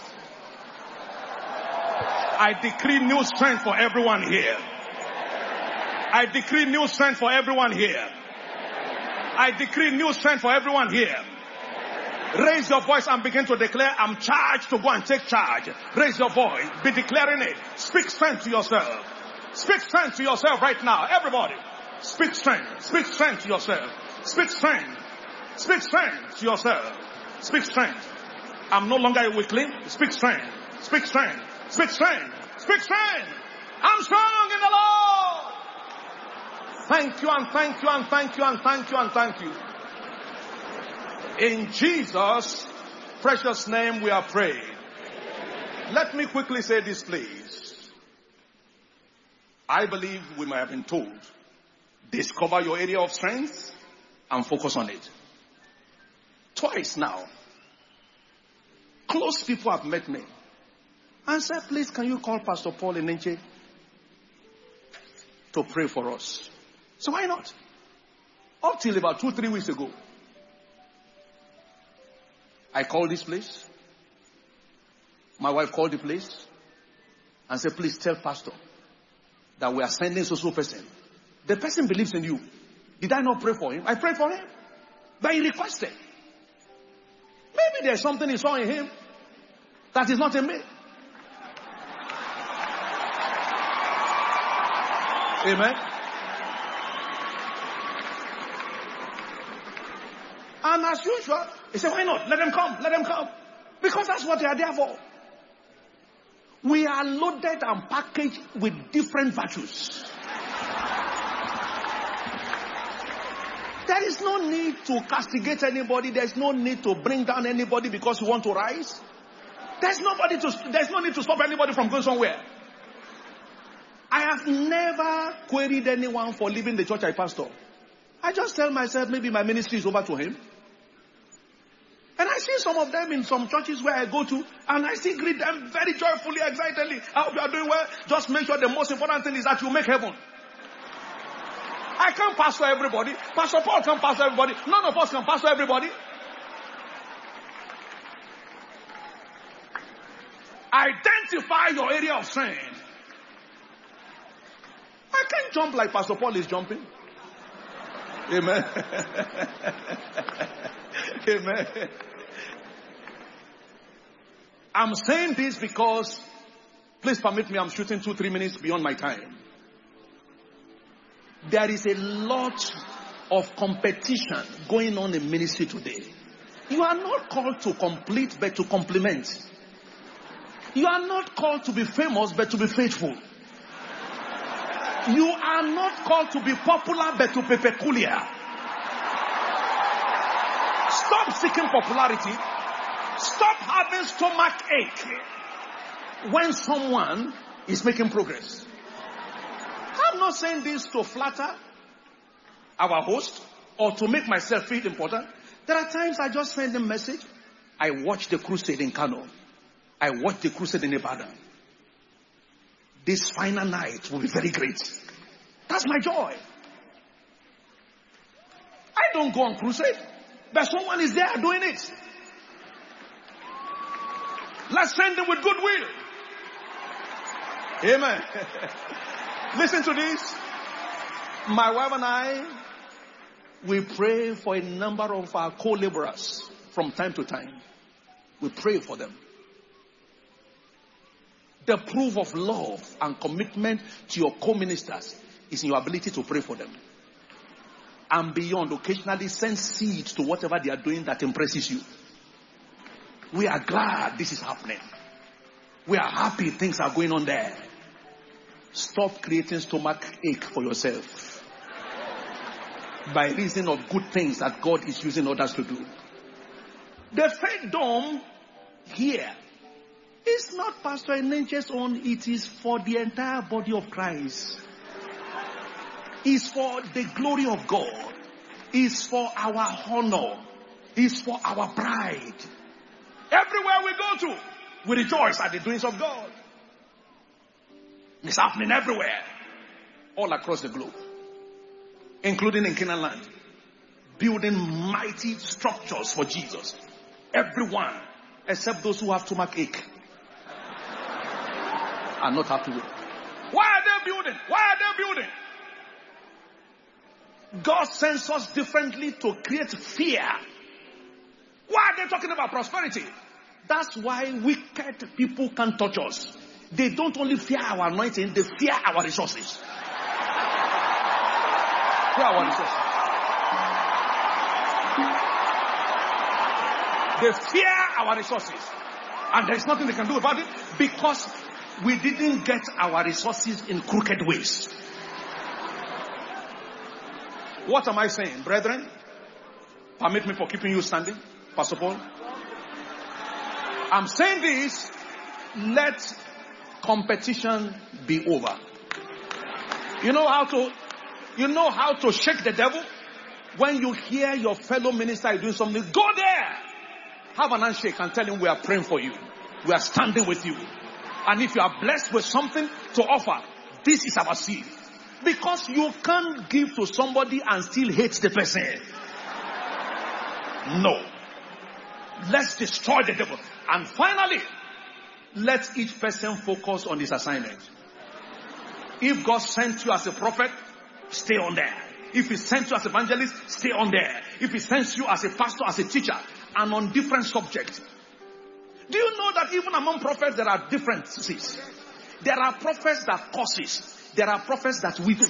I decree new strength for everyone here. I decree new strength for everyone here. I decree new strength for everyone here. Raise your voice and begin to declare, I'm charged to go and take charge. Raise your voice. Be declaring it. Speak strength to yourself. Speak strength to yourself right now. Everybody. Speak strength. Speak strength to yourself. Speak strength. Speak strength to yourself. Speak strength. I'm no longer a weakling. Speak strength. Speak strength. Speak strength. Speak strength. I'm strong in the Lord. Thank you and thank you and thank you and thank you and thank you. In Jesus' precious name we are praying. Let me quickly say this, please. I believe we might have been told, discover your area of strength and focus on it. Twice now, close people have met me and said, please, can you call Pastor Paul Enenche to pray for us? So why not? Up till about 2-3 weeks ago, I called this place. My wife called the place and said, please tell Pastor that we are sending so person. The person believes in you. Did I not pray for him? I prayed for him. But he requested. Maybe there's something he saw in him that is not in me. Amen. And as usual, he said, why not? Let them come. Let them come. Because that's what they are there for. We are loaded and packaged with different virtues. There is no need to castigate anybody. There's no need to bring down anybody because you want to rise. There's no need to stop anybody from going somewhere. I have never queried anyone for leaving the church I pastor. I just tell myself maybe my ministry is over to him. And I see some of them in some churches where I go to, and I still greet them very joyfully, excitedly. I hope you are doing well. Just make sure the most important thing is that you make heaven. I can't pastor everybody. Pastor Paul can't pastor everybody. None of us can pastor everybody. Identify your area of strength. I can't jump like Pastor Paul is jumping. Amen. Amen. I'm saying this because, please permit me, I'm shooting 2-3 minutes beyond my time. There is a lot of competition going on in ministry today. You are not called to complete, but to complement. You are not called to be famous, but to be faithful. You are not called to be popular, but to be peculiar. Stop seeking popularity. Stop having stomach ache when someone is making progress. I'm not saying this to flatter our host or to make myself feel important. There are times I just send a message. I watch the crusade in Kano. I watch the crusade in Ibadan. This final night will be very great. That's my joy. I don't go on crusade, but someone is there doing it. Let's send them with goodwill. Amen. Listen to this. My wife and I, we pray for a number of our co-laborers from time to time. We pray for them. The proof of love and commitment to your co-ministers is in your ability to pray for them. And beyond, occasionally send seed to whatever they are doing that impresses you. We are glad this is happening. We are happy things are going on there. Stop creating stomach ache for yourself by reason of good things that God is using others to do. The faith dome here is not Pastor Enenche's own. It is for the entire body of Christ. It's for the glory of God. It's for our honor. It's for our pride. Everywhere we go to, we rejoice at the doings of God. It's happening everywhere. All across the globe. Including in Canaan land. Building mighty structures for Jesus. Everyone, except those who have stomach ache, are not happy with it. Why are they building? Why are they building? God sends us differently to create fear. Why are they talking about prosperity? That's why wicked people can't touch us. They don't only fear our anointing, they fear our resources. Fear our resources. They fear our resources. And there's nothing they can do about it because we didn't get our resources in crooked ways. What am I saying, brethren? Permit me for keeping you standing, Pastor Paul. I'm saying this, let competition be over. You know how to shake the devil? When you hear your fellow minister doing something, go there. Have an handshake and tell him we are praying for you. We are standing with you. And if you are blessed with something to offer, this is our seed. Because you can't give to somebody and still hate the person. No. Let's destroy the devil. And finally, let each person focus on his assignment. If God sent you as a prophet, stay on there. If he sent you as an evangelist, stay on there. If he sends you as a pastor, as a teacher, and on different subjects. Do you know that even among prophets there are differences? There are prophets that curses. There are prophets that weep.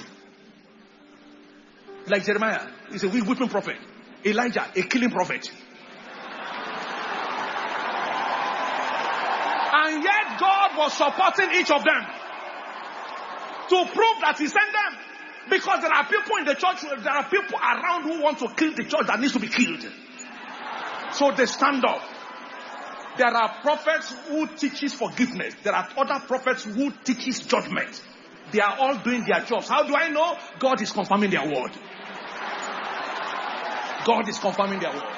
Like Jeremiah, he's a weeping prophet. Elijah, a killing prophet. And yet God was supporting each of them to prove that he sent them. Because there are people in the church, there are people around who want to kill the church that needs to be killed. So they stand up. There are prophets who teaches forgiveness. There are other prophets who teaches judgment. They are all doing their jobs. How do I know? God is confirming their word. God is confirming their word.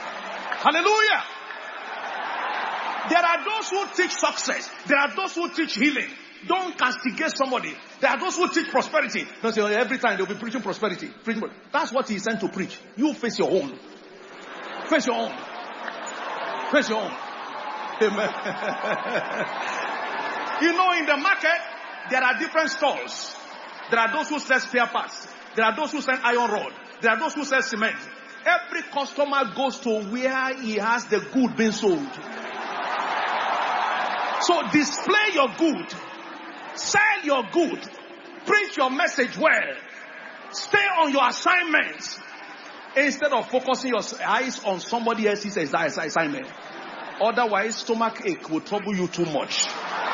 Hallelujah. There are those who teach success. There are those who teach healing. Don't castigate somebody. There are those who teach prosperity. Don't say, every time they'll be preaching prosperity. That's what he's sent to preach. You face your own. Face your own. Face your own. Amen. You know, in the market, there are different stalls. There are those who sell spare parts. There are those who sell iron rod. There are those who sell cement. Every customer goes to where he has the good being sold. So display your good. Sell your good. Preach your message well. Stay on your assignments. Instead of focusing your eyes on somebody else's assignment. Otherwise, stomach ache will trouble you too much.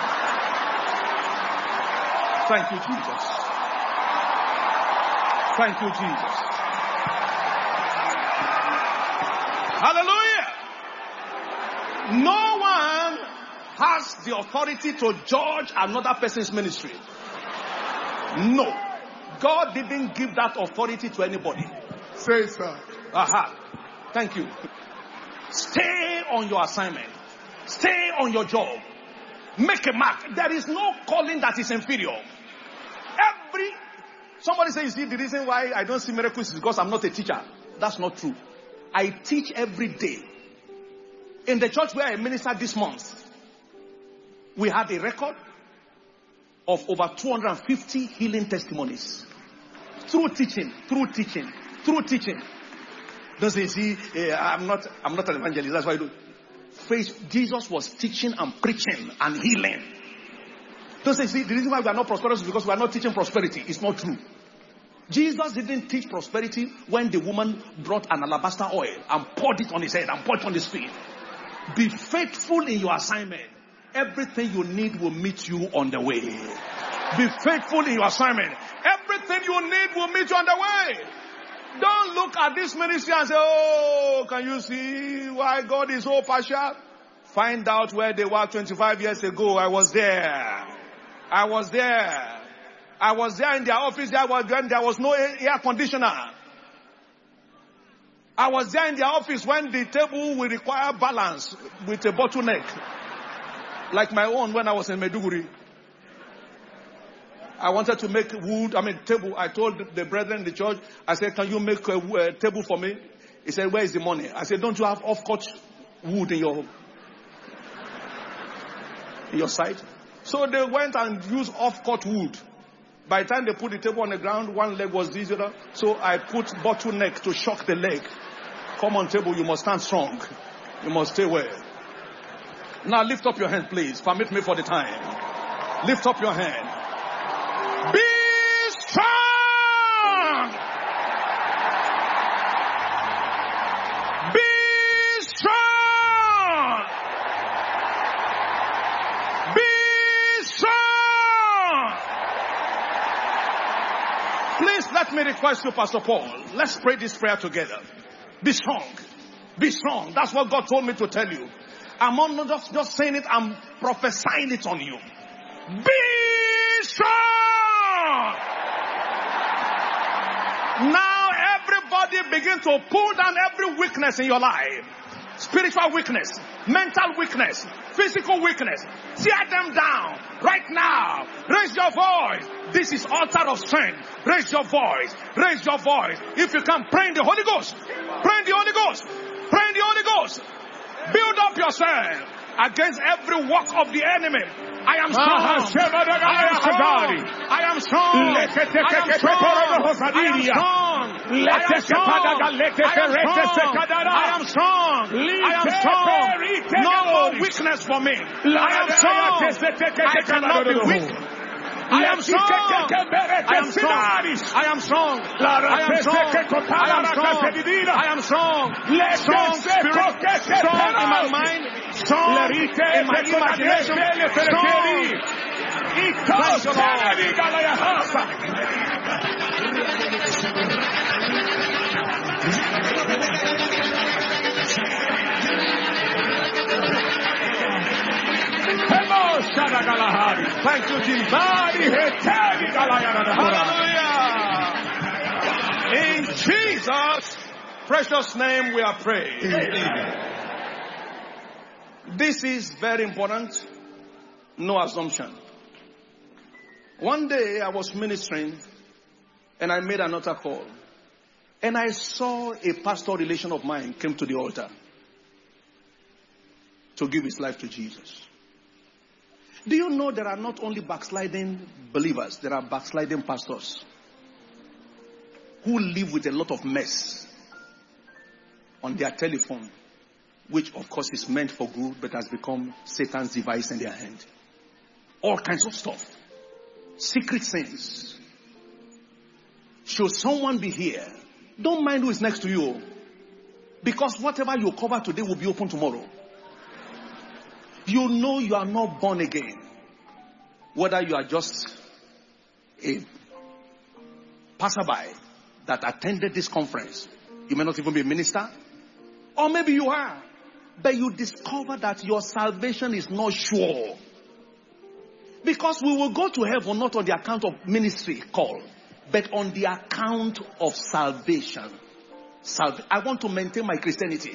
Thank you, Jesus. Thank you, Jesus. Hallelujah. No one has the authority to judge another person's ministry. No. God didn't give that authority to anybody. Say so. Aha. Thank you. Stay on your assignment. Stay on your job. Make a mark. There is no calling that is inferior. Somebody says, you see, the reason why I don't see miracles is because I'm not a teacher. That's not true. I teach every day. In the church where I ministered this month, we had a record of over 250 healing testimonies. Through teaching. Don't say, see, I'm not an evangelist. That's why I do. Jesus was teaching and preaching and healing. Don't say, see, the reason why we are not prosperous is because we are not teaching prosperity. It's not true. Jesus didn't teach prosperity when the woman brought an alabaster oil and poured it on his head and poured it on his feet. Be faithful in your assignment. Everything you need will meet you on the way. Be faithful in your assignment. Everything you need will meet you on the way. Don't look at this ministry and say, oh, can you see why God is so partial? Find out where they were 25 years ago. I was there in their office. There was no air conditioner. I was there in their office when the table will require balance with a bottleneck. Like my own when I was in Maiduguri. I wanted to make table. I told the brethren in the church, I said, can you make a table for me? He said, where is the money? I said, don't you have off-cut wood in your site? So they went and used off-cut wood. By the time they put the table on the ground, one leg was this, so I put bottleneck to shock the leg. Come on, table, you must stand strong. You must stay well. Now lift up your hand, please. Permit me for the time. Lift up your hand. Be strong! Be strong! Be strong! Please let me request you, Pastor Paul. Let's pray this prayer together. Be strong. Be strong. That's what God told me to tell you. I'm not just saying it, I'm prophesying it on you. Be strong! Now everybody begin to pull down every weakness in your life. Spiritual weakness, mental weakness, physical weakness. Tear them down right now. Raise your voice. This is altar of strength. Raise your voice. Raise your voice. If you can, pray in the Holy Ghost. Pray in the Holy Ghost. Pray in the Holy Ghost. Build up yourself against every work of the enemy. I am strong. I am strong. I am strong. I am strong. I am strong. I am strong. No more weakness for me. I am strong. I cannot be weak. I am strong. I am strong. I am strong. I am strong. I am strong. Strong spirit. Strong in my mind. Strong in my imagination. Strong. Praise the Thank you, Jesus. Hallelujah. In Jesus' precious name we are praying. This is very important. No assumption. One day I was ministering and I made an altar call. And I saw a pastor relation of mine came to the altar to give his life to Jesus. Do you know there are not only backsliding believers, there are backsliding pastors who live with a lot of mess on their telephone, which of course is meant for good, but has become Satan's device in their hand. All kinds of stuff. Secret sins. Should someone be here, don't mind who is next to you, because whatever you cover today will be open tomorrow. You know you are not born again. Whether you are just a passerby that attended this conference, you may not even be a minister, or maybe you are, but you discover that your salvation is not sure. Because we will go to heaven not on the account of ministry call, but on the account of salvation. I want to maintain my Christianity.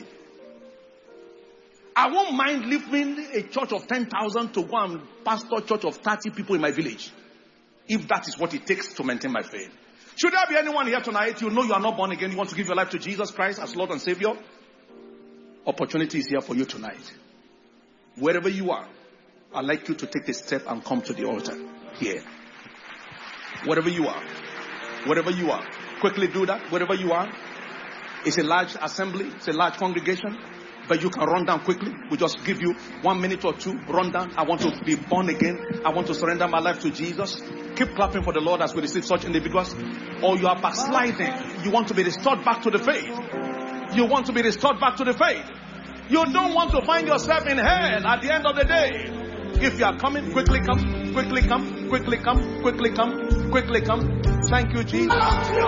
I won't mind leaving a church of 10,000 to go and pastor a church of 30 people in my village, if that is what it takes to maintain my faith. Should there be anyone here tonight, you know you are not born again, you want to give your life to Jesus Christ as Lord and Savior? Opportunity is here for you tonight. Wherever you are, I'd like you to take a step and come to the altar here. Wherever you are. Wherever you are. Quickly do that. Wherever you are. It's a large assembly. It's a large congregation. But you can run down quickly. We just give you 1 minute or two. Run down. I want to be born again. I want to surrender my life to Jesus. Keep clapping for the Lord as we receive such individuals. Or you are backsliding. You want to be restored back to the faith. You want to be restored back to the faith. You don't want to find yourself in hell at the end of the day. If you are coming, quickly come. Quickly come. Quickly come. Quickly come. Quickly come. Thank you, Jesus.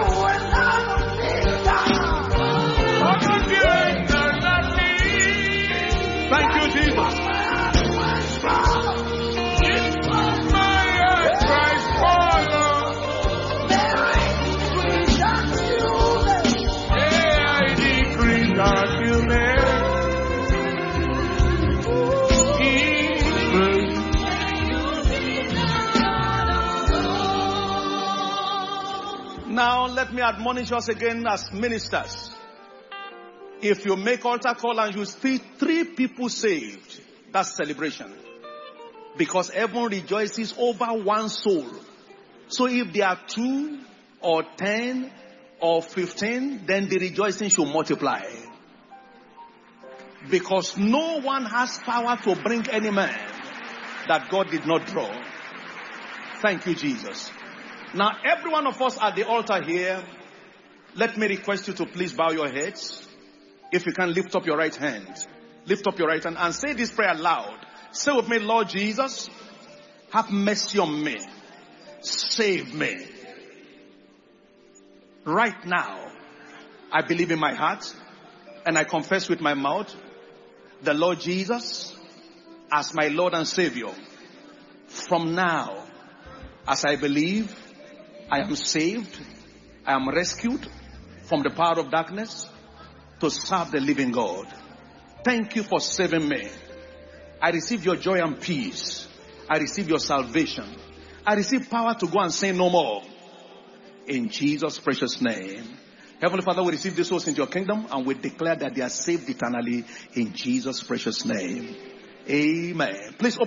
Thank you, Jesus. I decree that you may. Now let me admonish us again as ministers. If you make altar call and you see 3 people saved, that's celebration. Because heaven rejoices over 1 soul. So if there are 2 or 10 or 15, then the rejoicing should multiply. Because no one has power to bring any man that God did not draw. Thank you, Jesus. Now, every one of us at the altar here, let me request you to please bow your heads. If you can, lift up your right hand. Lift up your right hand and say this prayer loud. Say with me, Lord Jesus, have mercy on me. Save me. Right now, I believe in my heart and I confess with my mouth the Lord Jesus as my Lord and Savior. From now, as I believe, I am saved, I am rescued from the power of darkness to serve the living God. Thank you for saving me. I receive your joy and peace. I receive your salvation. I receive power to go and sin no more. In Jesus' precious name. Heavenly Father, we receive these souls into your kingdom and we declare that they are saved eternally in Jesus' precious name. Amen. Please open